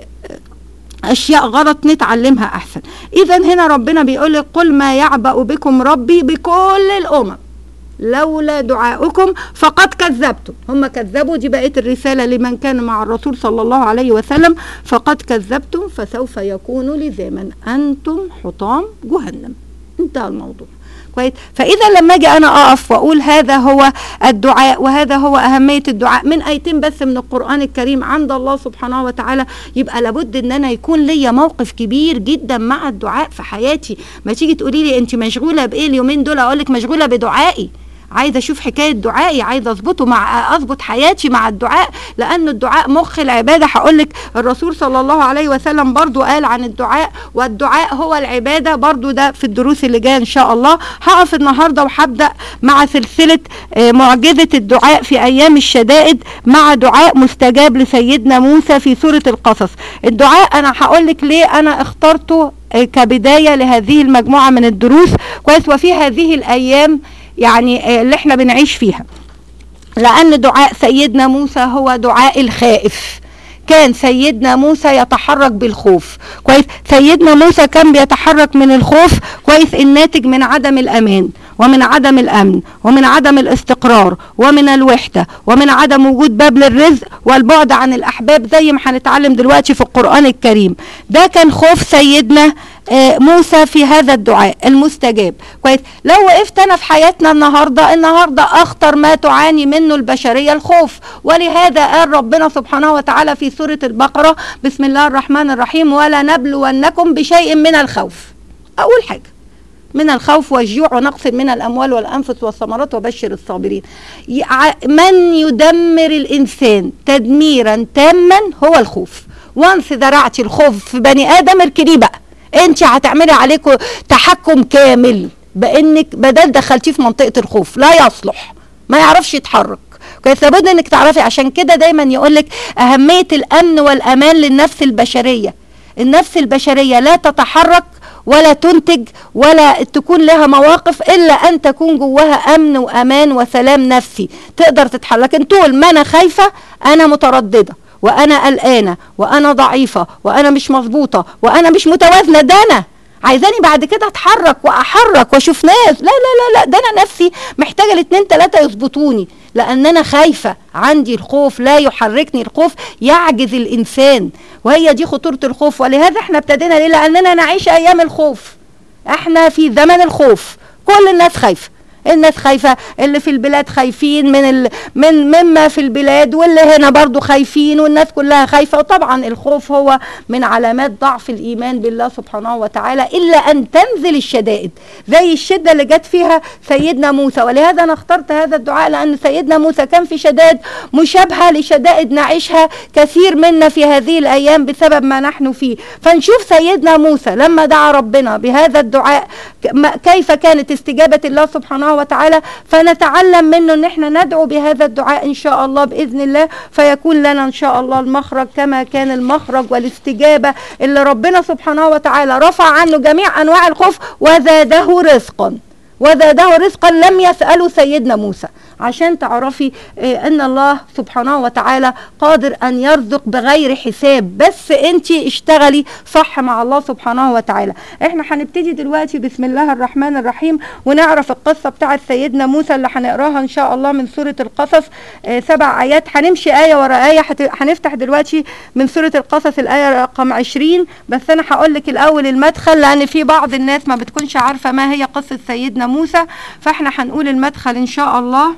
أشياء غلط نتعلمها أحسن. إذا هنا ربنا بيقول لك قل ما يعبأ بكم ربي بكل الأمم لولا دعاؤكم فقد كذبتم. هم كذبوا، دي بقت الرسالة لمن كان مع الرسول صلى الله عليه وسلم. فقد كذبتم فسوف يكون لزاما، أنتم حطام جهنم. وانتهى الموضوع. كويس. فاذا لما اجي انا اقف واقول هذا هو الدعاء وهذا هو اهميه الدعاء من ايتين بس من القران الكريم عند الله سبحانه وتعالى، يبقى لابد ان انا يكون ليا موقف كبير جدا مع الدعاء في حياتي. ما تيجي تقولي لي انت مشغوله بايه اليومين دول، اقول لك مشغوله بدعائي، عايزه اشوف حكايه دعائي، عايزه اظبطه مع اظبط حياتي مع الدعاء، لان الدعاء مخ العباده. هقول لك الرسول صلى الله عليه وسلم برضو قال عن الدعاء والدعاء هو العباده، برضو ده في الدروس اللي جايه ان شاء الله. هقف النهارده وهبدا مع سلسله معجزه الدعاء في ايام الشدائد مع دعاء مستجاب لسيدنا موسى في سوره القصص. الدعاء انا هقول لك ليه انا اخترته كبدايه لهذه المجموعه من الدروس. كويس. وفي هذه الايام يعني اللي احنا بنعيش فيها، لأن دعاء سيدنا موسى هو دعاء الخائف. كان سيدنا موسى يتحرك بالخوف. كويس. سيدنا موسى كان بيتحرك من الخوف، كويس، الناتج من عدم الأمان ومن عدم الأمن ومن عدم الاستقرار ومن الوحدة ومن عدم وجود باب للرزق والبعد عن الأحباب، زي ما هنتعلم دلوقتي في القرآن الكريم. ده كان خوف سيدنا موسى في هذا الدعاء المستجاب. كويس. لو وقفت انا في حياتنا النهارده، النهارده اخطر ما تعاني منه البشريه الخوف، ولهذا قال ربنا سبحانه وتعالى في سوره البقره بسم الله الرحمن الرحيم ولا نبلونكم بشيء من الخوف. اول حاجه من الخوف والجوع ونقص من الاموال والانفس والثمرات وبشر الصابرين. من يدمر الانسان تدميرا تاما هو الخوف. وانس زرعتي الخوف في بني ادم اركنيه بقى، انت هتعملي عليكم تحكم كامل بانك بدل دخلتيه في منطقه الخوف، لا يصلح، ما يعرفش يتحرك. كويس. لابد انك تعرفي. عشان كده دايما يقولك اهميه الامن والامان للنفس البشريه. النفس البشريه لا تتحرك ولا تنتج ولا تكون لها مواقف الا ان تكون جواها امن وامان وسلام نفسي تقدر تتحرك. لكن طول ما انا خايفه، انا متردده وانا قلقانه وانا ضعيفه وانا مش مظبوطه وانا مش متوازنه، ده انا عايزاني بعد كده اتحرك واحرك واشوف ناس، لا لا لا لا، ده انا نفسي محتاجه الاثنين ثلاثه يظبطوني، لان انا خايفه، عندي الخوف لا يحركني. الخوف يعجز الانسان، وهي دي خطوره الخوف. ولهذا احنا ابتدينا ليه؟ لاننا نعيش ايام الخوف. احنا في زمن الخوف، كل الناس خايفه، الناس خايفة، اللي في البلاد خايفين من ال... من مما في البلاد، واللي هنا برضو خايفين، والناس كلها خايفة. وطبعا الخوف هو من علامات ضعف الإيمان بالله سبحانه وتعالى، إلا أن تنزل الشدائد زي الشدة اللي جت فيها سيدنا موسى. ولهذا أنا اخترت هذا الدعاء، لأن سيدنا موسى كان في شدائد مشابهة لشدائد نعيشها كثير منا في هذه الأيام بسبب ما نحن فيه. فنشوف سيدنا موسى لما دعا ربنا بهذا الدعاء كيف كانت استجابة الله سبحانه وتعالى، فنتعلم منه ان احنا ندعو بهذا الدعاء ان شاء الله باذن الله، فيكون لنا ان شاء الله المخرج كما كان المخرج والاستجابه اللي ربنا سبحانه وتعالى رفع عنه جميع انواع الخوف وزاده رزقا. وزاده رزقا لم يسأله سيدنا موسى، عشان تعرفي اه ان الله سبحانه وتعالى قادر ان يرزق بغير حساب، بس انت اشتغلي صح مع الله سبحانه وتعالى. احنا هنبتدي دلوقتي بسم الله الرحمن الرحيم ونعرف القصة بتاعت سيدنا موسى اللي هنقراها ان شاء الله من سورة القصص. اه سبع ايات، هنمشي اية ورا اية. هنفتح دلوقتي من سورة القصص الاية رقم عشرين، بس انا هقول لك الاول المدخل، لان في بعض الناس ما بتكونش عارفة ما هي قصة سيدنا موسى، فاحنا هنقول المدخل ان شاء الله.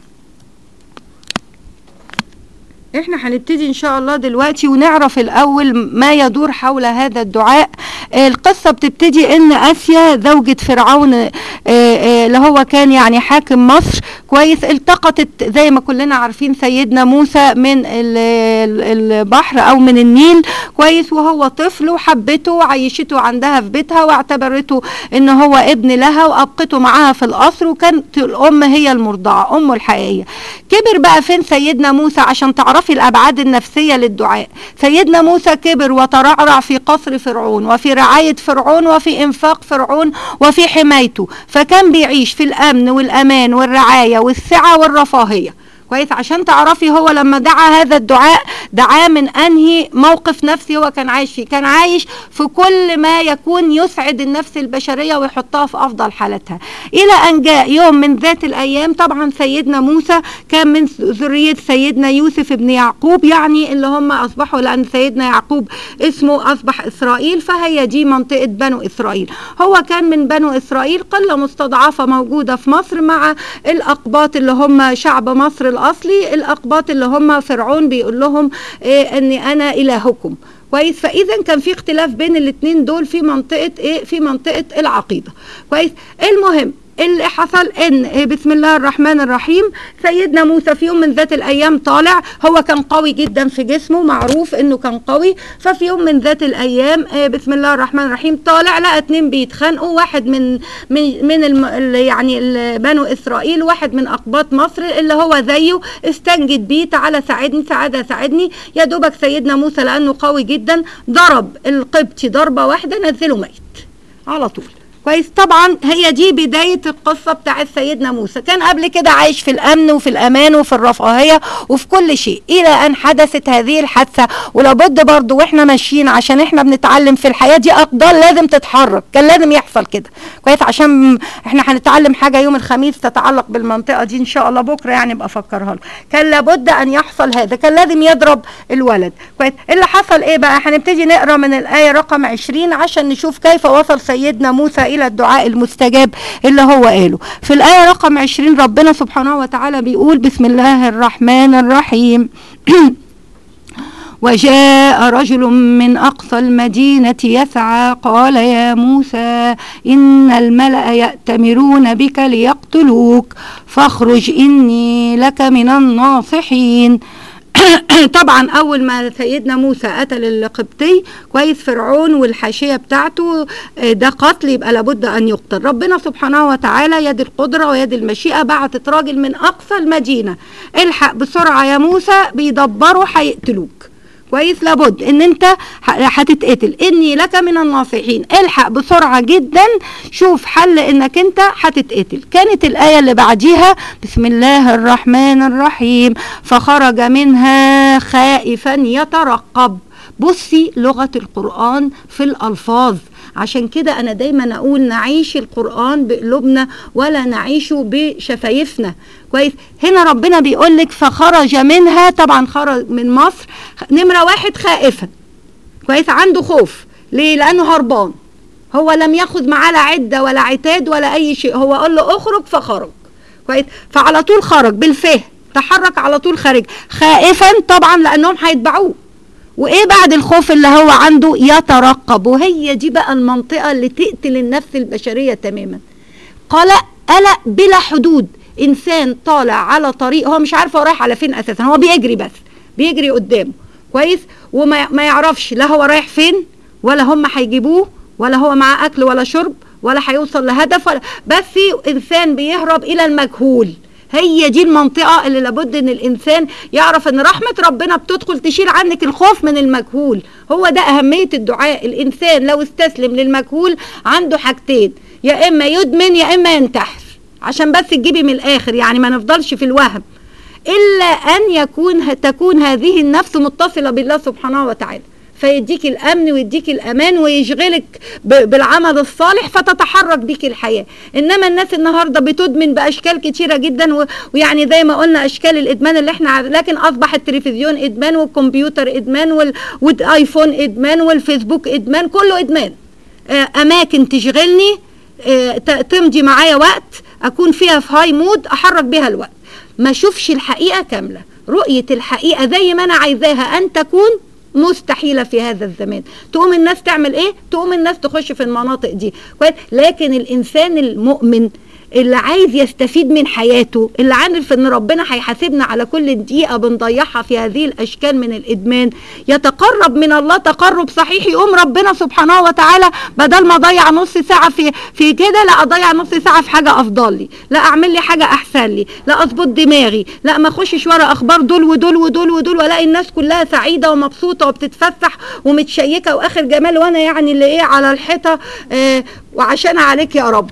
احنا هنبتدي ان شاء الله دلوقتي ونعرف الاول ما يدور حول هذا الدعاء. آه القصة بتبتدي ان اسيا زوجة فرعون آه آه اللي هو كان يعني حاكم مصر، كويس، التقطت زي ما كلنا عارفين سيدنا موسى من البحر او من النيل، كويس، وهو طفل، وحبته وعيشته عندها في بيتها واعتبرته ان هو ابن لها وابقته معاها في القصر، وكانت الام هي المرضعة، امه الحقيقية. كبر بقى فين سيدنا موسى؟ عشان تعرفي الابعاد النفسية للدعاء. سيدنا موسى كبر وترعرع في قصر فرعون وفي رعاية فرعون وفي انفاق فرعون وفي حمايته، فكان بيعيش في الامن والامان والرعاية والسعة والرفاهية، كويس، عشان تعرفي هو لما دعا هذا الدعاء دعاه من انهي موقف نفسي هو كان عايش فيه. كان عايش في كل ما يكون يسعد النفس البشرية ويحطها في افضل حالتها، الى ان جاء يوم من ذات الايام. طبعا سيدنا موسى كان من ذرية سيدنا يوسف ابن يعقوب، يعني اللي هم اصبحوا، لان سيدنا يعقوب اسمه اصبح اسرائيل، فهي دي منطقة بنو اسرائيل. هو كان من بنو اسرائيل، قلة مستضعفة موجودة في مصر مع الاقباط اللي هم شعب مصر الاصلي. الاقباط اللي هم فرعون بيقول لهم إيه اني انا الهكم، كويس. فاذا كان في اختلاف بين الاثنين دول في منطقه ايه، في منطقه العقيده، كويس. المهم اللي حصل ان بسم الله الرحمن الرحيم سيدنا موسى في يوم من ذات الايام طالع. هو كان قوي جدا في جسمه، معروف انه كان قوي. ففي يوم من ذات الايام بسم الله الرحمن الرحيم طالع لقى اتنين بيتخانقوا، واحد من من من الم يعني بنو اسرائيل، واحد من اقباط مصر اللي هو زيه. استنجد بيه تعالى ساعدني ساعدني ساعدني. يا دوبك سيدنا موسى لانه قوي جدا ضرب القبطي ضربه واحده نزله ميت على طول، كويس. طبعا هي دي بداية القصة بتاعت سيدنا موسى. كان قبل كده عايش في الأمن وفي الأمان وفي الرفاهية وفي كل شيء، إلى أن حدثت هذه الحادثة. ولابد برضو وإحنا ماشيين، عشان إحنا بنتعلم في الحياة دي أقدار لازم تتحرك، كان لازم يحصل كده، كويس. عشان إحنا هنتعلم حاجة يوم الخميس تتعلق بالمنطقة دي إن شاء الله بكرة، يعني بقى أفكرها له. كان لابد أن يحصل هذا، كان لازم يضرب الولد، كويس. اللي حصل إيه بقى؟ هنبتدي نقرأ من الآية رقم عشرين عشان نشوف كيف وصل سيدنا موسى إلى الدعاء المستجاب اللي هو قاله. في الآية رقم عشرين ربنا سبحانه وتعالى بيقول بسم الله الرحمن الرحيم وجاء رجل من أقصى المدينة يسعى قال يا موسى إن الملأ يأتمرون بك ليقتلوك فاخرج إني لك من الناصحين. طبعا اول ما سيدنا موسى قتل القبطي، كويس، فرعون والحاشيه بتاعته، ده قتل، يبقى لابد ان يقتل. ربنا سبحانه وتعالى يد القدره ويد المشيئه بعتت راجل من اقصى المدينه، الحق بسرعه يا موسى بيدبروا هيقتلوك، كويس. لابد ان انت هتتقتل، اني لك من الناصحين، الحق بسرعه جدا شوف حل انك انت هتتقتل. كانت الايه اللي بعديها بسم الله الرحمن الرحيم فخرج منها خائفا يترقب. بصي لغه القران في الالفاظ، عشان كده انا دايما اقول نعيش القرآن بقلوبنا ولا نعيشه بشفايفنا، كويس. هنا ربنا بيقول لك فخرج منها، طبعا خرج من مصر نمرة واحد خائفا، كويس، عنده خوف. ليه؟ لانه هربان، هو لم ياخد معاه لا عدة ولا عتاد ولا اي شيء، هو قال له اخرج فخرج، كويس. فعلى طول خرج بالفهم، تحرك على طول خارج خائفا، طبعا لانهم هيتبعوه. وايه بعد الخوف اللي هو عنده؟ يترقب. وهي دي بقى المنطقة اللي تقتل النفس البشرية تماما. قلق، قلق بلا حدود. انسان طالع على طريق هو مش عارف هو رايح على فين اساسا، هو بيجري، بس بيجري قدامه، كويس، وما ما يعرفش لا هو رايح فين ولا هم هيجيبوه ولا هو معاه اكل ولا شرب ولا هيوصل لهدف ولا، بس انسان بيهرب الى المجهول. هي دي المنطقة اللي لابد ان الانسان يعرف ان رحمة ربنا بتدخل تشيل عنك الخوف من المجهول. هو ده اهمية الدعاء. الانسان لو استسلم للمجهول عنده حاجتين، يا اما يدمن يا اما ينتحر، عشان بس تجيبي من الاخر، يعني ما نفضلش في الوهم، الا ان يكون تكون هذه النفس متصلة بالله سبحانه وتعالى، فيديك الامن ويديك الامان ويشغلك بالعمل الصالح فتتحرك بيك الحياه. انما الناس النهارده بتدمن باشكال كتيره جدا، ويعني زي ما قلنا اشكال الادمان اللي احنا، لكن اصبح التلفزيون ادمان والكمبيوتر ادمان والايفون ادمان والفيسبوك ادمان، كله ادمان. اماكن تشغلني، تمضي معايا وقت اكون فيها في هاي مود احرك بها الوقت، ما اشوفش الحقيقه كامله. رؤيه الحقيقه زي ما انا عايزاها ان تكون مستحيلة في هذا الزمان. تقوم الناس تعمل ايه؟ تقوم الناس تخش في المناطق دي، كويس. لكن الانسان المؤمن اللي عايز يستفيد من حياته، اللي عارف ان ربنا هيحاسبنا على كل دقيقة بنضيعها في هذه الاشكال من الادمان، يتقرب من الله تقرب صحيح، يقوم ربنا سبحانه وتعالى بدل ما اضيع نص ساعة في في كده، لا اضيع نص ساعة في حاجة افضل لي، لا اعمل لي حاجة احسن لي، لا اظبط دماغي، لا ما اخشش ورا اخبار دول ودول ودول ودول، والاقي الناس كلها سعيدة ومبسوطة وبتتفسح ومتشيكة واخر جمال، وانا يعني اللي ايه على الحيطة. آه وعشان عليك يا رب.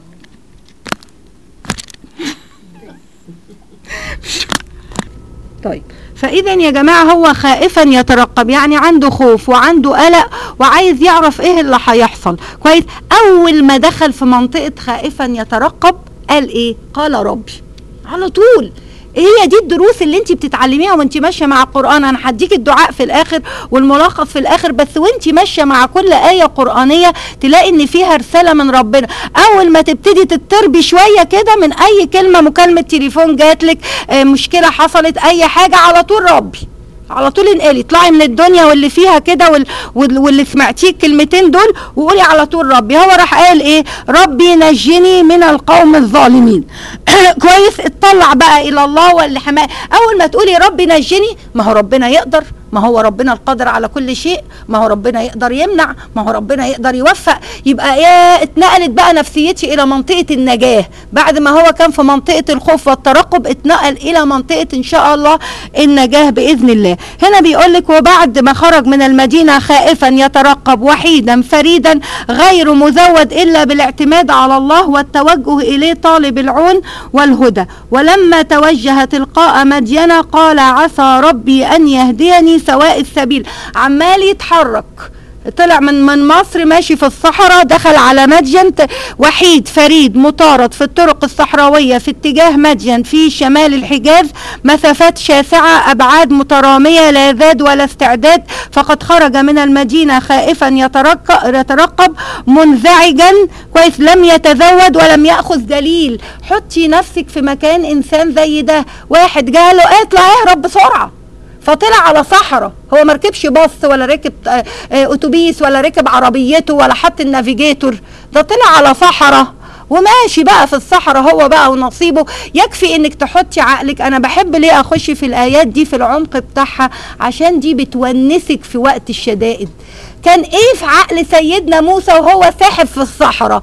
طيب فاذا يا جماعه هو خائفا يترقب، يعني عنده خوف وعنده قلق وعايز يعرف ايه اللي هيحصل. كويس. اول ما دخل في منطقه خائفا يترقب قال ايه؟ قال ربي. على طول. هي دي الدروس اللي انت بتتعلميها وانت ماشيه مع القران. انا هديك الدعاء في الاخر والملخص في الاخر، بس وانت ماشيه مع كل ايه قرانيه تلاقي ان فيها رساله من ربنا. اول ما تبتدي تضطربي شويه كده من اي كلمه، مكالمه تليفون جاتلك، اه مشكله حصلت، اي حاجه، على طول ربي، على طول انقلي، اطلعي من الدنيا واللي فيها كده وال... وال... واللي سمعتيه الكلمتين دول وقولي على طول ربي. هو راح قال ايه؟ ربي نجني من القوم الظالمين. كويس. اطلع بقى الى الله واللي حماه. اول ما تقولي ربي نجني، ما هو ربنا يقدر، ما هو ربنا القادر على كل شيء، ما هو ربنا يقدر يمنع، ما هو ربنا يقدر يوفق. يبقى يا اتنقلت بقى نفسيتي الى منطقة النجاة. بعد ما هو كان في منطقة الخوف والترقب اتنقل الى منطقة ان شاء الله النجاة باذن الله. هنا بيقولك وبعد ما خرج من المدينة خائفا يترقب وحيدا فريدا غير مزود الا بالاعتماد على الله والتوجه اليه طالب العون والهدى، ولما توجه تلقاء مدينة قال عسى ربي ان يهديني سواء السبيل. عمال يتحرك، طلع من من مصر ماشي في الصحراء، دخل على مدين، وحيد فريد مطارد في الطرق الصحراوية في اتجاه مدين في شمال الحجاز، مسافات شاسعة، أبعاد مترامية، لا زاد ولا استعداد. فقد خرج من المدينة خائفا يترقب, يترقب منزعجا. كويس. لم يتزود ولم يأخذ دليل. حطي نفسك في مكان إنسان زي ده، واحد جاله اطلع اهرب بسرعة، فطلع على صحراء. هو مركبش باص ولا ركب اتوبيس ولا ركب عربيته ولا حط النافيجيتور، ده طلع على صحراء وماشي بقى في الصحراء هو بقى ونصيبه. يكفي انك تحطي عقلك. انا بحب ليه اخش في الايات دي في العمق بتاعها؟ عشان دي بتونسك في وقت الشدائد. كان ايه في عقل سيدنا موسى وهو ساحب في الصحراء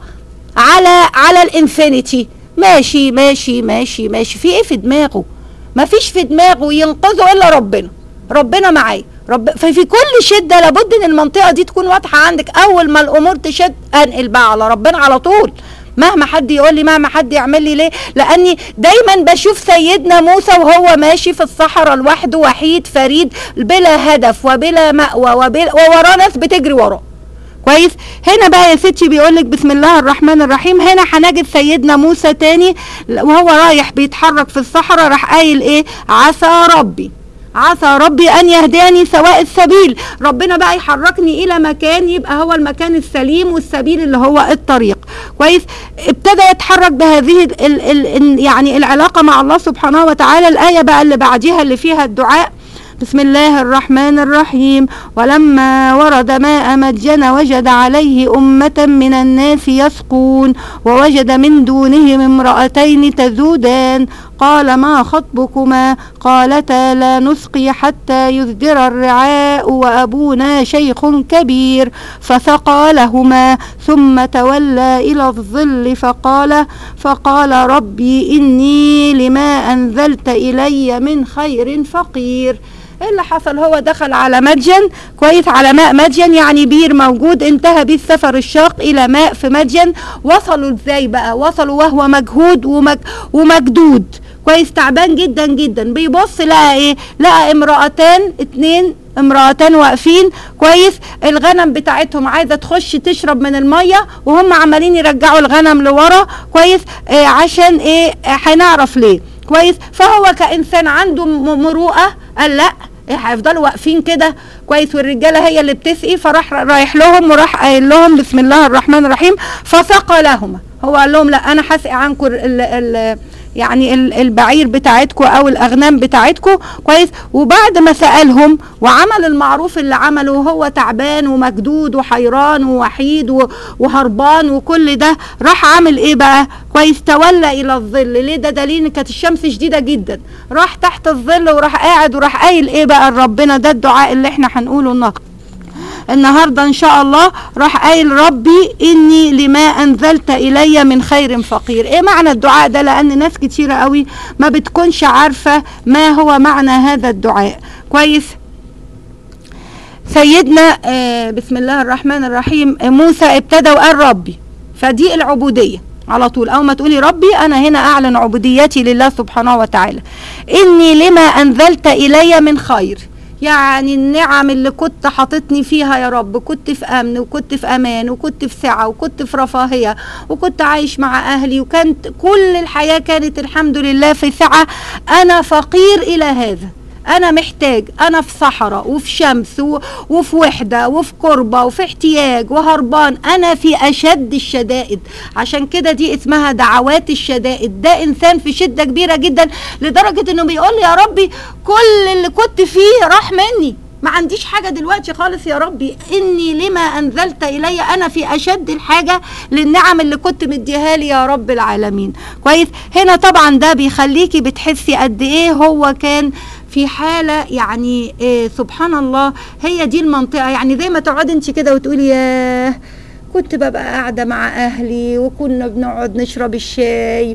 على على الانفينيتي، ماشي ماشي ماشي ماشي، في ايه في دماغه؟ ما فيش في دماغه ينقذه الا ربنا. ربنا معايا. رب ففي كل شده لابد ان المنطقه دي تكون واضحه عندك. اول ما الامور تشد انقل بقى على ربنا على طول، مهما حد يقول لي، مهما حد يعمل لي. ليه؟ لاني دايما بشوف سيدنا موسى وهو ماشي في الصحراء لوحده وحيد فريد بلا هدف وبلا مأوى وبلا ووراه ناس بتجري وراه. كويس. هنا بقى يا ستي بيقولك بسم الله الرحمن الرحيم. هنا هنجد سيدنا موسى تاني وهو رايح بيتحرك في الصحراء، راح قايل ايه؟ عسى ربي، عسى ربي ان يهداني سواء السبيل. ربنا بقى يحركني الى مكان يبقى هو المكان السليم والسبيل اللي هو الطريق. كويس. ابتدى يتحرك بهذه ال ال يعني العلاقة مع الله سبحانه وتعالى. الآية بقى اللي بعديها اللي فيها الدعاء بسم الله الرحمن الرحيم. ولما ورد ماء مدين وجد عليه أمة من الناس يسقون ووجد من دونهم امرأتين تذودان قال ما خطبكما قالتا لا نسقي حتى يصدر الرعاء وأبونا شيخ كبير فسقى لهما ثم تولى إلى الظل فقال فقال ربي إني لما أنزلت إلي من خير فقير. ايه اللي حصل؟ هو دخل على مدين. كويس. على ماء مدين يعني بير موجود، انتهى بيه السفر الشاق الى ماء في مدين. وصلوا ازاي بقى؟ وصلوا وهو مجهود ومج... ومجدود. كويس. تعبان جدا جدا. بيبص لقى ايه؟ لقى امرأتان، اتنين امرأتان واقفين. كويس. الغنم بتاعتهم عايزه تخش تشرب من الميه وهم عمالين يرجعوا الغنم لورا. كويس. آه عشان ايه؟ هنعرف ليه. كويس. فهو كإنسان عنده مروءه قال لا، ايه هيفضلوا واقفين كده؟ كويس. والرجاله هي اللي بتسقي. فراح رايح لهم وراح قايل لهم بسم الله الرحمن الرحيم فسقى لهما. هو قال لهم لا انا هسقي عنكم ال ال يعني البعير بتاعتكم او الاغنام بتاعتكم. كويس. وبعد ما سألهم وعمل المعروف اللي عمله وهو تعبان ومجدود وحيران ووحيد وهربان وكل ده، راح عامل ايه بقى؟ كويس. تولى الى الظل. ليه؟ ده دليل ان كانت الشمس شديده جدا. راح تحت الظل وراح قاعد وراح قايل ايه بقى لربنا؟ ده الدعاء اللي احنا هنقوله النهارده النهارده ان شاء الله. راح قايل ربي اني لما انزلت الي من خير فقير. ايه معنى الدعاء ده؟ لان ناس كتيره قوي ما بتكونش عارفه ما هو معنى هذا الدعاء. كويس. سيدنا آه بسم الله الرحمن الرحيم موسى ابتدى وقال ربي، فدي العبوديه. على طول اول ما تقولي ربي انا هنا اعلن عبوديتي لله سبحانه وتعالى. اني لما انزلت الي من خير، يعني النعم اللي كنت حاططني فيها يا رب، كنت في امن وكنت في امان وكنت في سعه وكنت في رفاهيه وكنت عايش مع اهلي وكانت كل الحياه كانت الحمد لله في سعه، انا فقير الى هذا، أنا محتاج، أنا في صحراء وفي شمس وفي وحدة وفي كربة وفي احتياج وهربان، أنا في أشد الشدائد. عشان كده دي اسمها دعوات الشدائد. ده إنسان في شدة كبيرة جدا لدرجة إنه بيقول يا ربي كل اللي كنت فيه راح مني، ما عنديش حاجة دلوقتي خالص يا ربي، إني لما أنزلت إلي أنا في أشد الحاجة للنعم اللي كنت مديها لي يا رب العالمين. كويس. هنا طبعا ده بيخليكي بتحسي قد إيه هو كان في حالة يعني إيه سبحان الله. هي دي المنطقة، يعني زي ما تقعدي انت كده وتقولي ياه كنت ببقى قاعدة مع أهلي وكنا بنقعد نشرب الشاي.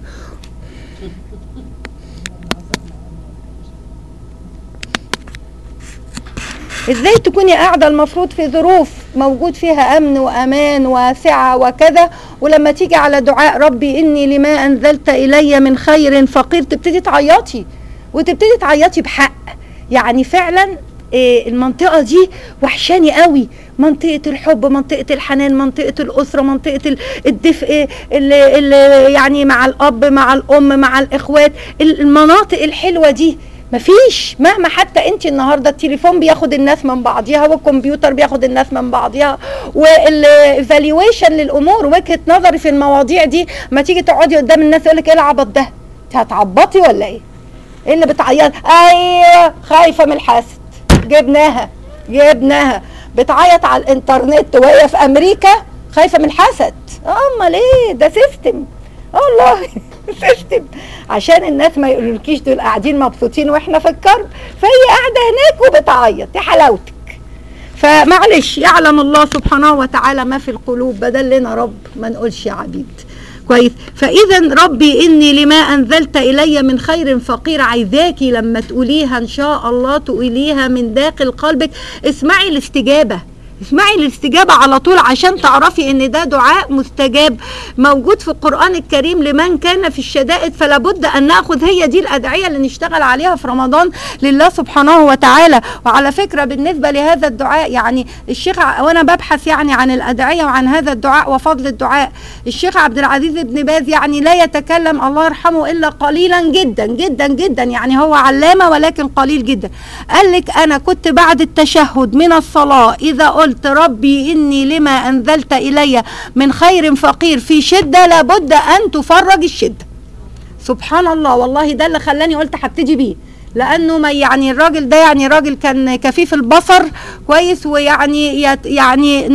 ازاي تكوني قاعدة المفروض في ظروف موجود فيها أمن وأمان واسعة وكذا، ولما تيجي على دعاء ربي إني لما أنزلت إلي من خير فقير تبتدي تعيطي، وتبتدي تعيطي بحق. يعني فعلا إيه المنطقة دي وحشاني قوي، منطقة الحب، منطقة الحنان، منطقة الأسرة، منطقة الدفء اللي, اللي يعني مع الأب مع الأم مع الإخوات، المناطق الحلوة دي مفيش. مهما حتى انت النهارده التليفون بياخد الناس من بعضيها والكمبيوتر بياخد الناس من بعضيها والايفالويشن للامور، وجهة نظري في المواضيع دي ما تيجي تقعدي قدام الناس يقول لك ايه العبط ده؟ انت هتعبطي ولا ايه؟ ايه اللي بتعيط؟ ايوه خايفه من الحاسد. جبناها جبناها بتعيط على الانترنت وهي في امريكا خايفه من الحسد. امال ايه؟ ده سيستم والله سيستم عشان الناس ما يقولولكيش دول قاعدين مبسوطين واحنا في الكرب، فهي قاعده هناك وبتعيط يا حلاوتك. فمعلش يعلم الله سبحانه وتعالى ما في القلوب، بدل لنا رب ما نقولش يا عبيد. كويس. فاذا ربي اني لما انزلت الي من خير فقير، عايزاكي لما تقوليها ان شاء الله تقوليها من داخل قلبك. اسمعي الاستجابه، اسمعي الاستجابة على طول عشان تعرفي ان ده دعاء مستجاب موجود في القرآن الكريم لمن كان في الشدائد. فلا بد ان ناخذ هي دي الادعية اللي نشتغل عليها في رمضان لله سبحانه وتعالى. وعلى فكرة بالنسبة لهذا الدعاء يعني الشيخ وانا ببحث يعني عن الادعية وعن هذا الدعاء وفضل الدعاء، الشيخ عبد العزيز بن باز يعني لا يتكلم الله يرحمه الا قليلا جدا جدا جدا، يعني هو علامة ولكن قليل جدا. قال لك انا كنت بعد التشهد من الصلاة اذا قلت ربي إني لما أنزلت إلي من خير فقير في شدة لابد أن تفرج الشدة. سبحان الله، والله ده اللي خلاني قلت هبتدي بيه، لأنه ما يعني الراجل ده يعني راجل كان كفيف البصر كويس، ويعني يعني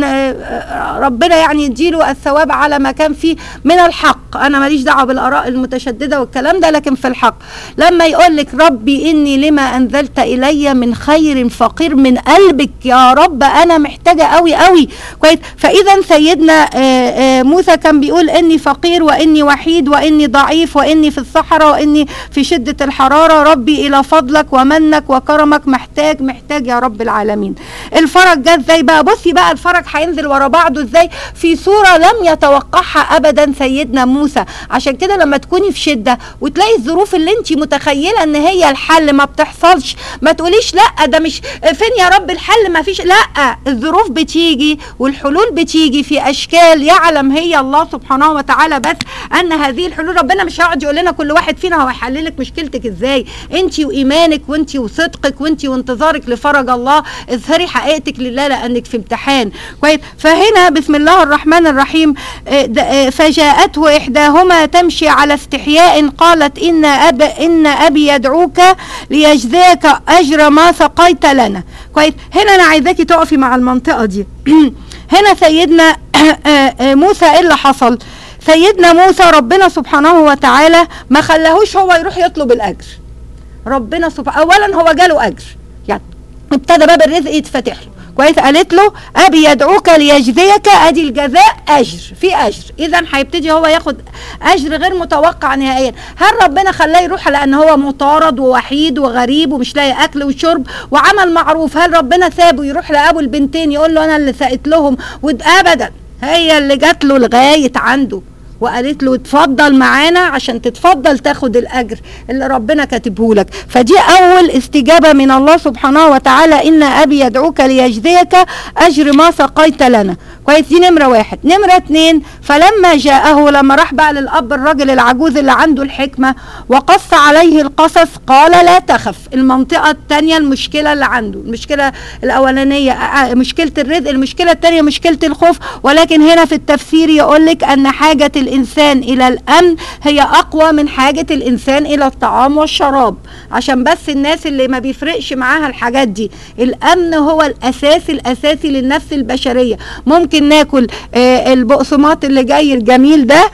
ربنا يعني يديله الثواب على ما كان فيه من الحق. أنا ماليش دعوة بالآراء المتشددة والكلام ده، لكن في الحق لما يقول لك ربي إني لما أنزلت إلي من خير فقير من قلبك يا رب أنا محتاجة قوي قوي كويس. فإذا سيدنا موسى كان بيقول إني فقير وإني وحيد وإني ضعيف وإني في الصحراء وإني في شدة الحرارة، ربي إلى فضلك ومنك وكرمك محتاج محتاج يا رب العالمين. الفرج جه ازاي بقى؟ بصي بقى الفرج هينزل ورا بعضه ازاي في صورة لم يتوقعها ابدا سيدنا موسى. عشان كده لما تكوني في شدة وتلاقي الظروف اللي انت متخيلة ان هي الحل ما بتحصلش، ما تقوليش لا ده مش فين يا رب الحل، ما فيش، لا الظروف بتيجي والحلول بتيجي في اشكال يعلم هي الله سبحانه وتعالى بس ان هذه الحلول. ربنا مش هيقعد يقول لنا كل واحد فينا هو هيحل لك مشكلتك ازاي، انت ايمانك وانت وصدقك وانت وانتظارك لفرج الله، اظهري حقيقتك لله لانك في امتحان كويس. فهنا بسم الله الرحمن الرحيم فجاءته احداهما تمشي على استحياء قالت ان اب ان ابي يدعوك ليجزاك اجر ما سقيت لنا كويس. هنا انا عايزاكي تقفي مع المنطقه دي. هنا سيدنا موسى ايه اللي حصل؟ سيدنا موسى ربنا سبحانه وتعالى ما خلاهوش هو يروح يطلب الاجر. ربنا سبحانه اولا هو جاله اجر، يعني ابتدى باب الرزق يتفتح له كويس. قالت له ابي يدعوك ليجزيك، ادي الجزاء اجر في اجر، اذا هيبتدي هو ياخد اجر غير متوقع نهائيا. هل ربنا خلاه يروح لان هو مطارد ووحيد وغريب ومش لاقي اكل وشرب وعمل معروف؟ هل ربنا سابه يروح لابو البنتين يقول له انا اللي سقيت لهم؟ ابدا، هي اللي جات له لغايه عنده وقالت له اتفضل معانا عشان تتفضل تاخد الاجر اللي ربنا كاتبه لك. فدي اول استجابه من الله سبحانه وتعالى، ان ابي يدعوك ليجزيك اجر ما سقيت لنا. كويس، دي نمره واحد. نمره اتنين، فلما جاءه، لما راح بقى للاب الراجل العجوز اللي عنده الحكمه وقص عليه القصص قال لا تخف. المنطقه الثانيه المشكله اللي عنده، المشكله الاولانيه مشكله الرزق، المشكله الثانيه مشكله الخوف. ولكن هنا في التفسير يقول لك ان حاجه الانسان الى الامن هي اقوى من حاجه الانسان الى الطعام والشراب، عشان بس الناس اللي ما بيفرقش معاها الحاجات دي. الامن هو الاساس الاساسي للنفس البشريه. ممكن ناكل آه البقسماط اللي جاي الجميل ده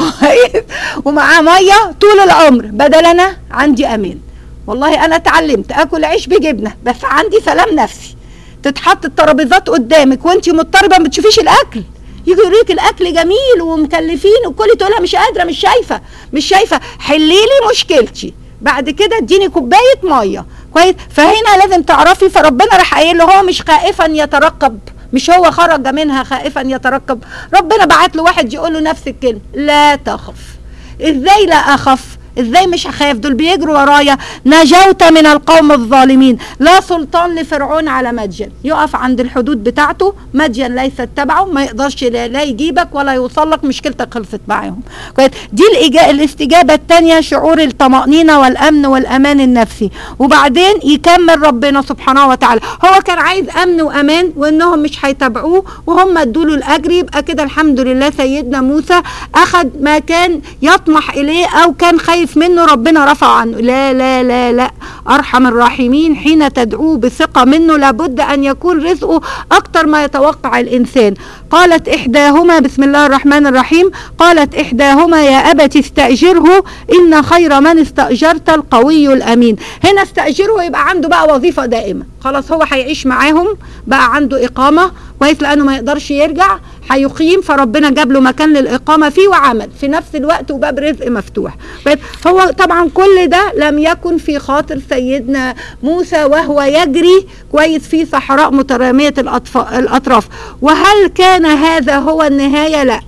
ومعاه ميه طول العمر، بدل انا عندي امان. والله انا اتعلمت اكل عيش بجبنه بس عندي سلام نفسي. تتحط الترابيزات قدامك وانت مضطربه ما بتشوفيش الاكل، يجي يوريك الاكل جميل ومكلفين وكل تقولها مش قادره مش شايفه مش شايفه حلي لي مشكلتي، بعد كده اديني كوبايه ميه. كويس، فهنا لازم تعرفي. فربنا راح قايل له هو مش خائفا يترقب، مش هو خرج منها خائفا يترقب، ربنا بعت له واحد يقول له نفس الكلمه، لا تخف. ازاي لا اخف؟ ازاي مش هخاف؟ دول بيجروا ورايا. نجوت من القوم الظالمين. لا سلطان لفرعون على مدين، يقف عند الحدود بتاعته، مدين ليست تبعه، ما يقدرش لا يجيبك ولا يوصل لك، مشكلتك خلصت معاهم. دي الاستجابه الثانيه، شعور الطمأنينه والامن والامان النفسي. وبعدين يكمل ربنا سبحانه وتعالى، هو كان عايز امن وامان وانهم مش هيتابعوه وهم ادوا له الاجر، يبقى كده الحمد لله سيدنا موسى اخذ ما كان يطمح اليه او كان خايف منه، ربنا رفع عنه. لا لا لا لا، ارحم الراحمين حين تدعوه بثقه منه لابد ان يكون رزقه اكتر ما يتوقع الانسان. قالت احداهما، بسم الله الرحمن الرحيم، قالت احداهما يا ابت استاجره ان خير من استاجرت القوي الامين. هنا استاجره يبقى عنده بقى وظيفه دائمه، خلاص هو هيعيش معاهم، بقى عنده اقامه كويس لانه ما يقدرش يرجع، هيقيم، فربنا جاب له مكان للاقامه فيه وعمل في نفس الوقت وباب رزق مفتوح. هو طبعا كل ده لم يكن في خاطر سيدنا موسى وهو يجري كويس في صحراء متراميه الاطراف. وهل كان هذا هو النهايه؟ لا.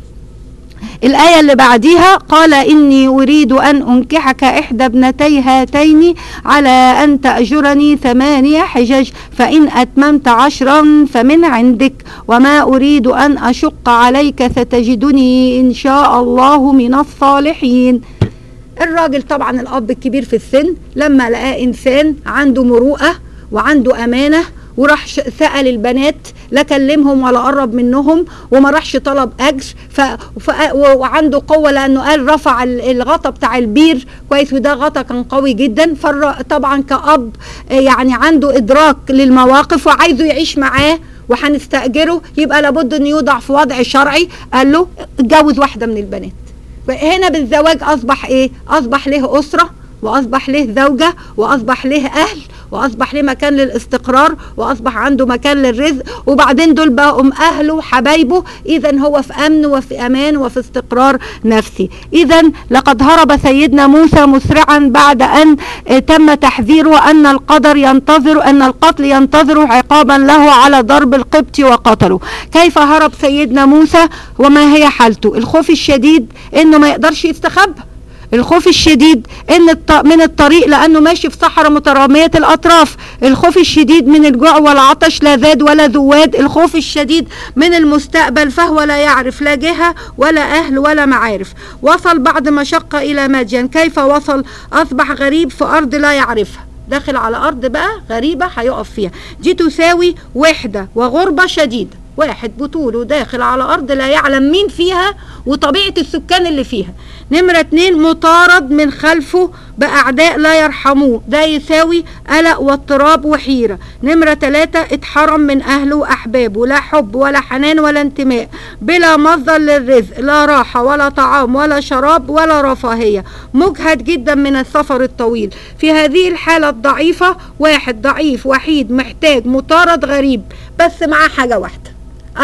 الآية اللي بعديها قال إني أريد أن أنكحك إحدى ابنتي هاتين على أن تأجرني ثمانية حجج فإن أتممت عشرا فمن عندك وما أريد أن أشق عليك ستجدني إن شاء الله من الصالحين. الراجل طبعا الأب الكبير في السن لما لقى إنسان عنده مروءة وعنده أمانة وراح سأل البنات، لا كلمهم ولا قرب منهم وما راحش طلب اجر، ف... ف... وعنده قوه لانه قال رفع الغطا بتاع البير كويس، وده غطا كان قوي جدا. فطبعا كأب يعني عنده ادراك للمواقف وعايزه يعيش معاه وهنستأجره، يبقى لابد انه يوضع في وضع شرعي. قال له اتجوز واحده من البنات. هنا بالزواج اصبح ايه؟ اصبح له اسره واصبح له زوجه واصبح له اهل واصبح له مكان للاستقرار واصبح عنده مكان للرزق، وبعدين دول بقوا اهله وحبايبه. اذا هو في امن وفي امان وفي استقرار نفسي. اذا لقد هرب سيدنا موسى مسرعا بعد ان تم تحذيره ان القدر ينتظر ان القتل ينتظره عقابا له على ضرب القبط وقتله. كيف هرب سيدنا موسى وما هي حالته؟ الخوف الشديد انه ما يقدرش يستخبى، الخوف الشديد ان من الطريق لانه ماشي في صحراء متراميه الاطراف، الخوف الشديد من الجوع والعطش لا زاد ولا ذواد، الخوف الشديد من المستقبل فهو لا يعرف لا جهه ولا اهل ولا معارف. وصل بعد مشقه الى مدين. كيف وصل؟ اصبح غريب في ارض لا يعرفها، داخل على ارض بقى غريبه هيقف فيها. دي تساوي وحده وغربه شديده. واحد بطوله داخل على ارض لا يعلم مين فيها وطبيعه السكان اللي فيها. نمرة اتنين مطارد من خلفه بأعداء لا يرحموه، ده يساوي قلق واضطراب وحيرة. نمرة تلاتة اتحرم من أهله وأحبابه، لا حب ولا حنان ولا انتماء، بلا مصدر للرزق، لا راحة ولا طعام ولا شراب ولا رفاهية، مجهد جدا من السفر الطويل. في هذه الحالة الضعيفة واحد ضعيف وحيد محتاج مطارد غريب بس معاه حاجة واحدة،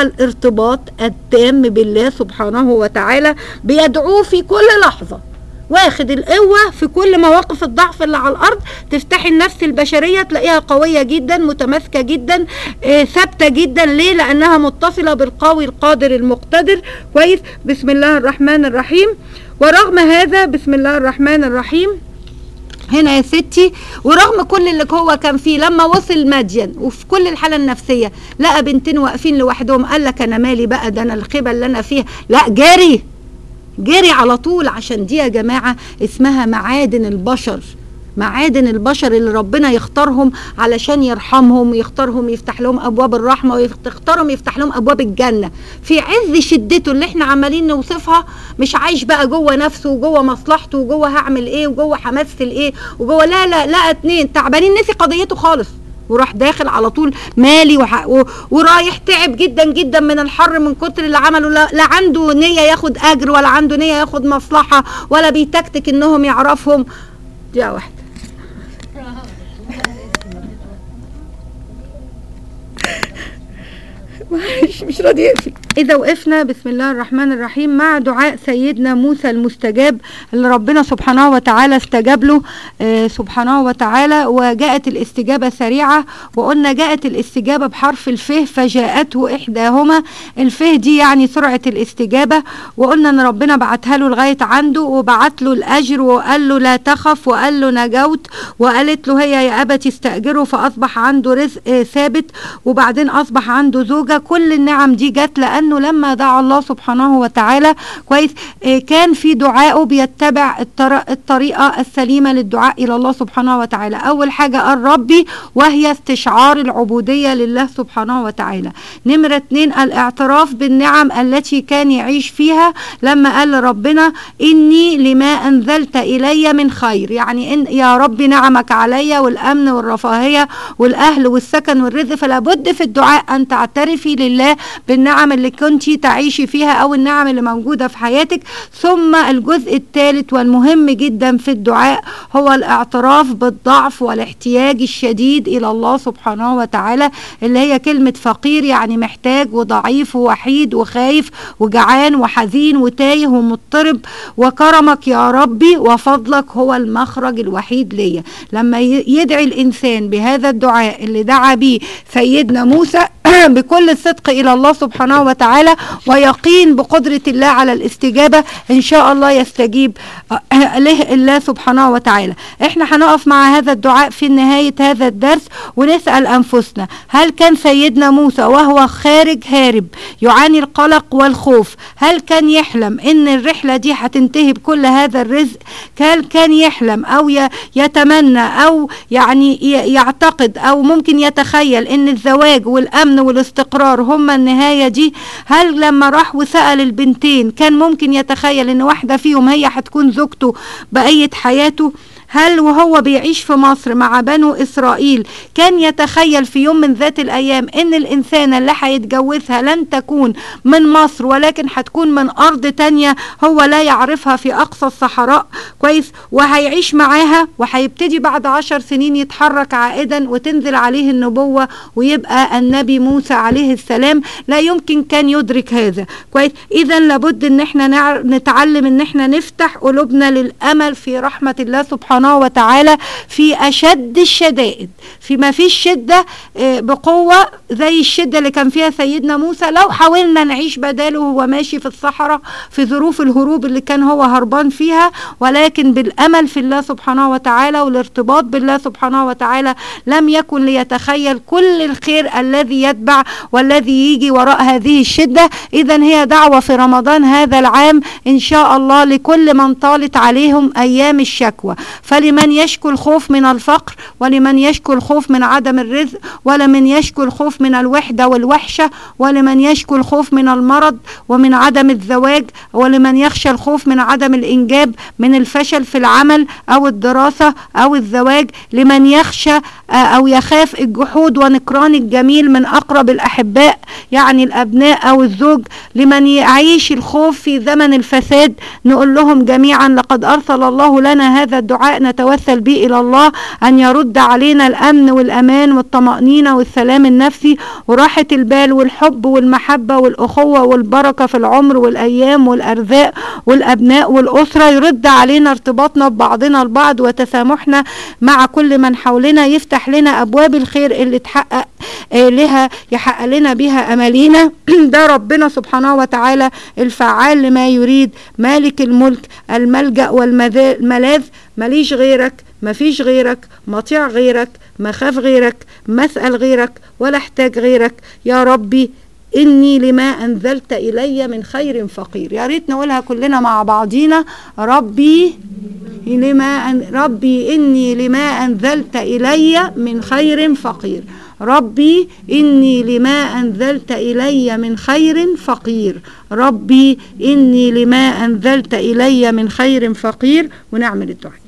الارتباط التام بالله سبحانه وتعالى، بيدعوه في كل لحظة واخد القوة في كل مواقف الضعف اللي على الأرض. تفتحي النفس البشرية تلاقيها قوية جدا، متماسكة جدا، آه ثابتة جدا. ليه؟ لأنها متصلة بالقوي القادر المقتدر. كويس. بسم الله الرحمن الرحيم. ورغم هذا بسم الله الرحمن الرحيم هنا يا ستي، ورغم كل اللي هو كان فيه لما وصل مدين وفي كل الحاله النفسيه لقى بنتين واقفين لوحدهم، قال لك انا مالي بقى، ده انا الخيبه اللي انا فيها، لا جري جري على طول. عشان دي يا جماعه اسمها معادن البشر، معادن البشر اللي ربنا يختارهم علشان يرحمهم ويختارهم يفتح لهم ابواب الرحمه ويختارهم يفتح لهم ابواب الجنه في عز شدته اللي احنا عمالين نوصفها. مش عايش بقى جوه نفسه وجوه مصلحته وجوه هعمل ايه وجوه همثل ايه وجوه، لا لا لا اتنين تعبانين، نسي قضيته خالص وراح داخل على طول مالي وح... و... ورايح تعب جدا جدا من الحر من كتر اللي عمله. لا... لا عنده نيه ياخد اجر ولا عنده نيه ياخد مصلحه ولا بيتكتك انهم يعرفهم. دي واحده مش مش راضي يقفل. إذا وقفنا بسم الله الرحمن الرحيم مع دعاء سيدنا موسى المستجاب اللي ربنا سبحانه وتعالى استجاب له آه سبحانه وتعالى، وجاءت الاستجابة سريعة. وقلنا جاءت الاستجابة بحرف الفه، فجاءته إحداهما. الفه دي يعني سرعة الاستجابة. وقلنا إن ربنا بعتها له لغاية عنده وبعت له الأجر وقال له لا تخف وقال له نجوت، وقالت له هي يا أبت استأجره، فأصبح عنده رزق آه ثابت، وبعدين أصبح عنده زوجة. كل النعم دي جت لأنه لما دعا الله سبحانه وتعالى كويس كان في دعائه بيتبع الطريقة السليمة للدعاء إلى الله سبحانه وتعالى. أول حاجة قال ربي، وهي استشعار العبودية لله سبحانه وتعالى. نمرة اتنين الاعتراف بالنعم التي كان يعيش فيها لما قال ربنا إني لما أنزلت إلي من خير، يعني إن يا رب نعمك علي والأمن والرفاهية والأهل والسكن والرزق، فلا بد في الدعاء أن تعترفي لله بالنعم اللي كنتي تعيشي فيها أو النعم اللي موجودة في حياتك. ثم الجزء الثالث والمهم جدا في الدعاء هو الاعتراف بالضعف والاحتياج الشديد إلى الله سبحانه وتعالى، اللي هي كلمة فقير، يعني محتاج وضعيف ووحيد وخايف وجعان وحزين وتايه ومضطرب، وكرمك يا ربي وفضلك هو المخرج الوحيد ليا. لما يدعي الإنسان بهذا الدعاء اللي دعا به سيدنا موسى بكل الصدق إلى الله سبحانه وتعالى ويقين بقدرة الله على الاستجابة، إن شاء الله يستجيب له الله سبحانه وتعالى. احنا هنقف مع هذا الدعاء في نهاية هذا الدرس ونسأل أنفسنا، هل كان سيدنا موسى وهو خارج هارب يعاني القلق والخوف، هل كان يحلم إن الرحلة دي هتنتهي بكل هذا الرزق؟ هل كان يحلم أو يتمنى أو يعني يعتقد أو ممكن يتخيل إن الزواج والأمن والاستقرار هم النهاية دي؟ هل لما راح وسأل البنتين كان ممكن يتخيل ان واحدة فيهم هي هتكون زوجته بقية حياته؟ هل وهو بيعيش في مصر مع بنو إسرائيل كان يتخيل في يوم من ذات الأيام إن الإنسانة اللي هيتجوزها لن تكون من مصر ولكن هتكون من أرض تانية هو لا يعرفها في أقصى الصحراء؟ كويس. وهيعيش معاها وهيبتدي بعد عشر سنين يتحرك عائدا وتنزل عليه النبوة ويبقى النبي موسى عليه السلام. لا يمكن كان يدرك هذا. كويس. إذا لابد إن احنا نتعلم إن احنا نفتح قلوبنا للأمل في رحمة الله سبحانه وتعالى في أشد الشدائد، في ما فيش شدة بقوة زي الشدة اللي كان فيها سيدنا موسى لو حاولنا نعيش بداله وهو ماشي في الصحراء في ظروف الهروب اللي كان هو هربان فيها، ولكن بالأمل في الله سبحانه وتعالى والارتباط بالله سبحانه وتعالى لم يكن ليتخيل كل الخير الذي يتبع والذي يجي وراء هذه الشدة. إذن هي دعوة في رمضان هذا العام إن شاء الله لكل من طالت عليهم أيام الشكوى، فلمن يشكو الخوف من الفقر، ولمن يشكو الخوف من عدم الرزق، ولمن يشكو الخوف من الوحدة والوحشة، ولمن يشكو الخوف من المرض ومن عدم الزواج، ولمن يخشى الخوف من عدم الإنجاب، من الفشل في العمل أو الدراسة أو الزواج، لمن يخشى أو يخاف الجحود ونكران الجميل من أقرب الأحباء يعني الأبناء أو الزوج، لمن يعيش الخوف في زمن الفساد. نقول لهم جميعا لقد أرسل الله لنا هذا الدعاء دعاء نتوسل به إلى الله أن يرد علينا الأمن والأمان والطمأنينة والسلام النفسي وراحة البال والحب والمحبة والأخوة والبركة في العمر والأيام والأرزاق والأبناء والأسرة، يرد علينا ارتباطنا ببعضنا البعض وتسامحنا مع كل من حولنا، يفتح لنا أبواب الخير اللي تحقق لها يحقق لنا بها أمالينا. ده ربنا سبحانه وتعالى الفعال لما يريد، مالك الملك، الملجأ والملاذ. ماليش غيرك، مفيش غيرك، مطيع غيرك، مخاف غيرك، مسأل غيرك، ولا احتاج غيرك. يا ربي إني لما أنزلت إلي من خير فقير. يا ريت نقولها كلنا مع بعضينا. ربي لما أن ربي إني لما أنزلت إلي من خير فقير. ربي إني لما أنزلت إلي من خير فقير. ربي إني لما أنزلت إلي من خير فقير. ونعمل الدعاء.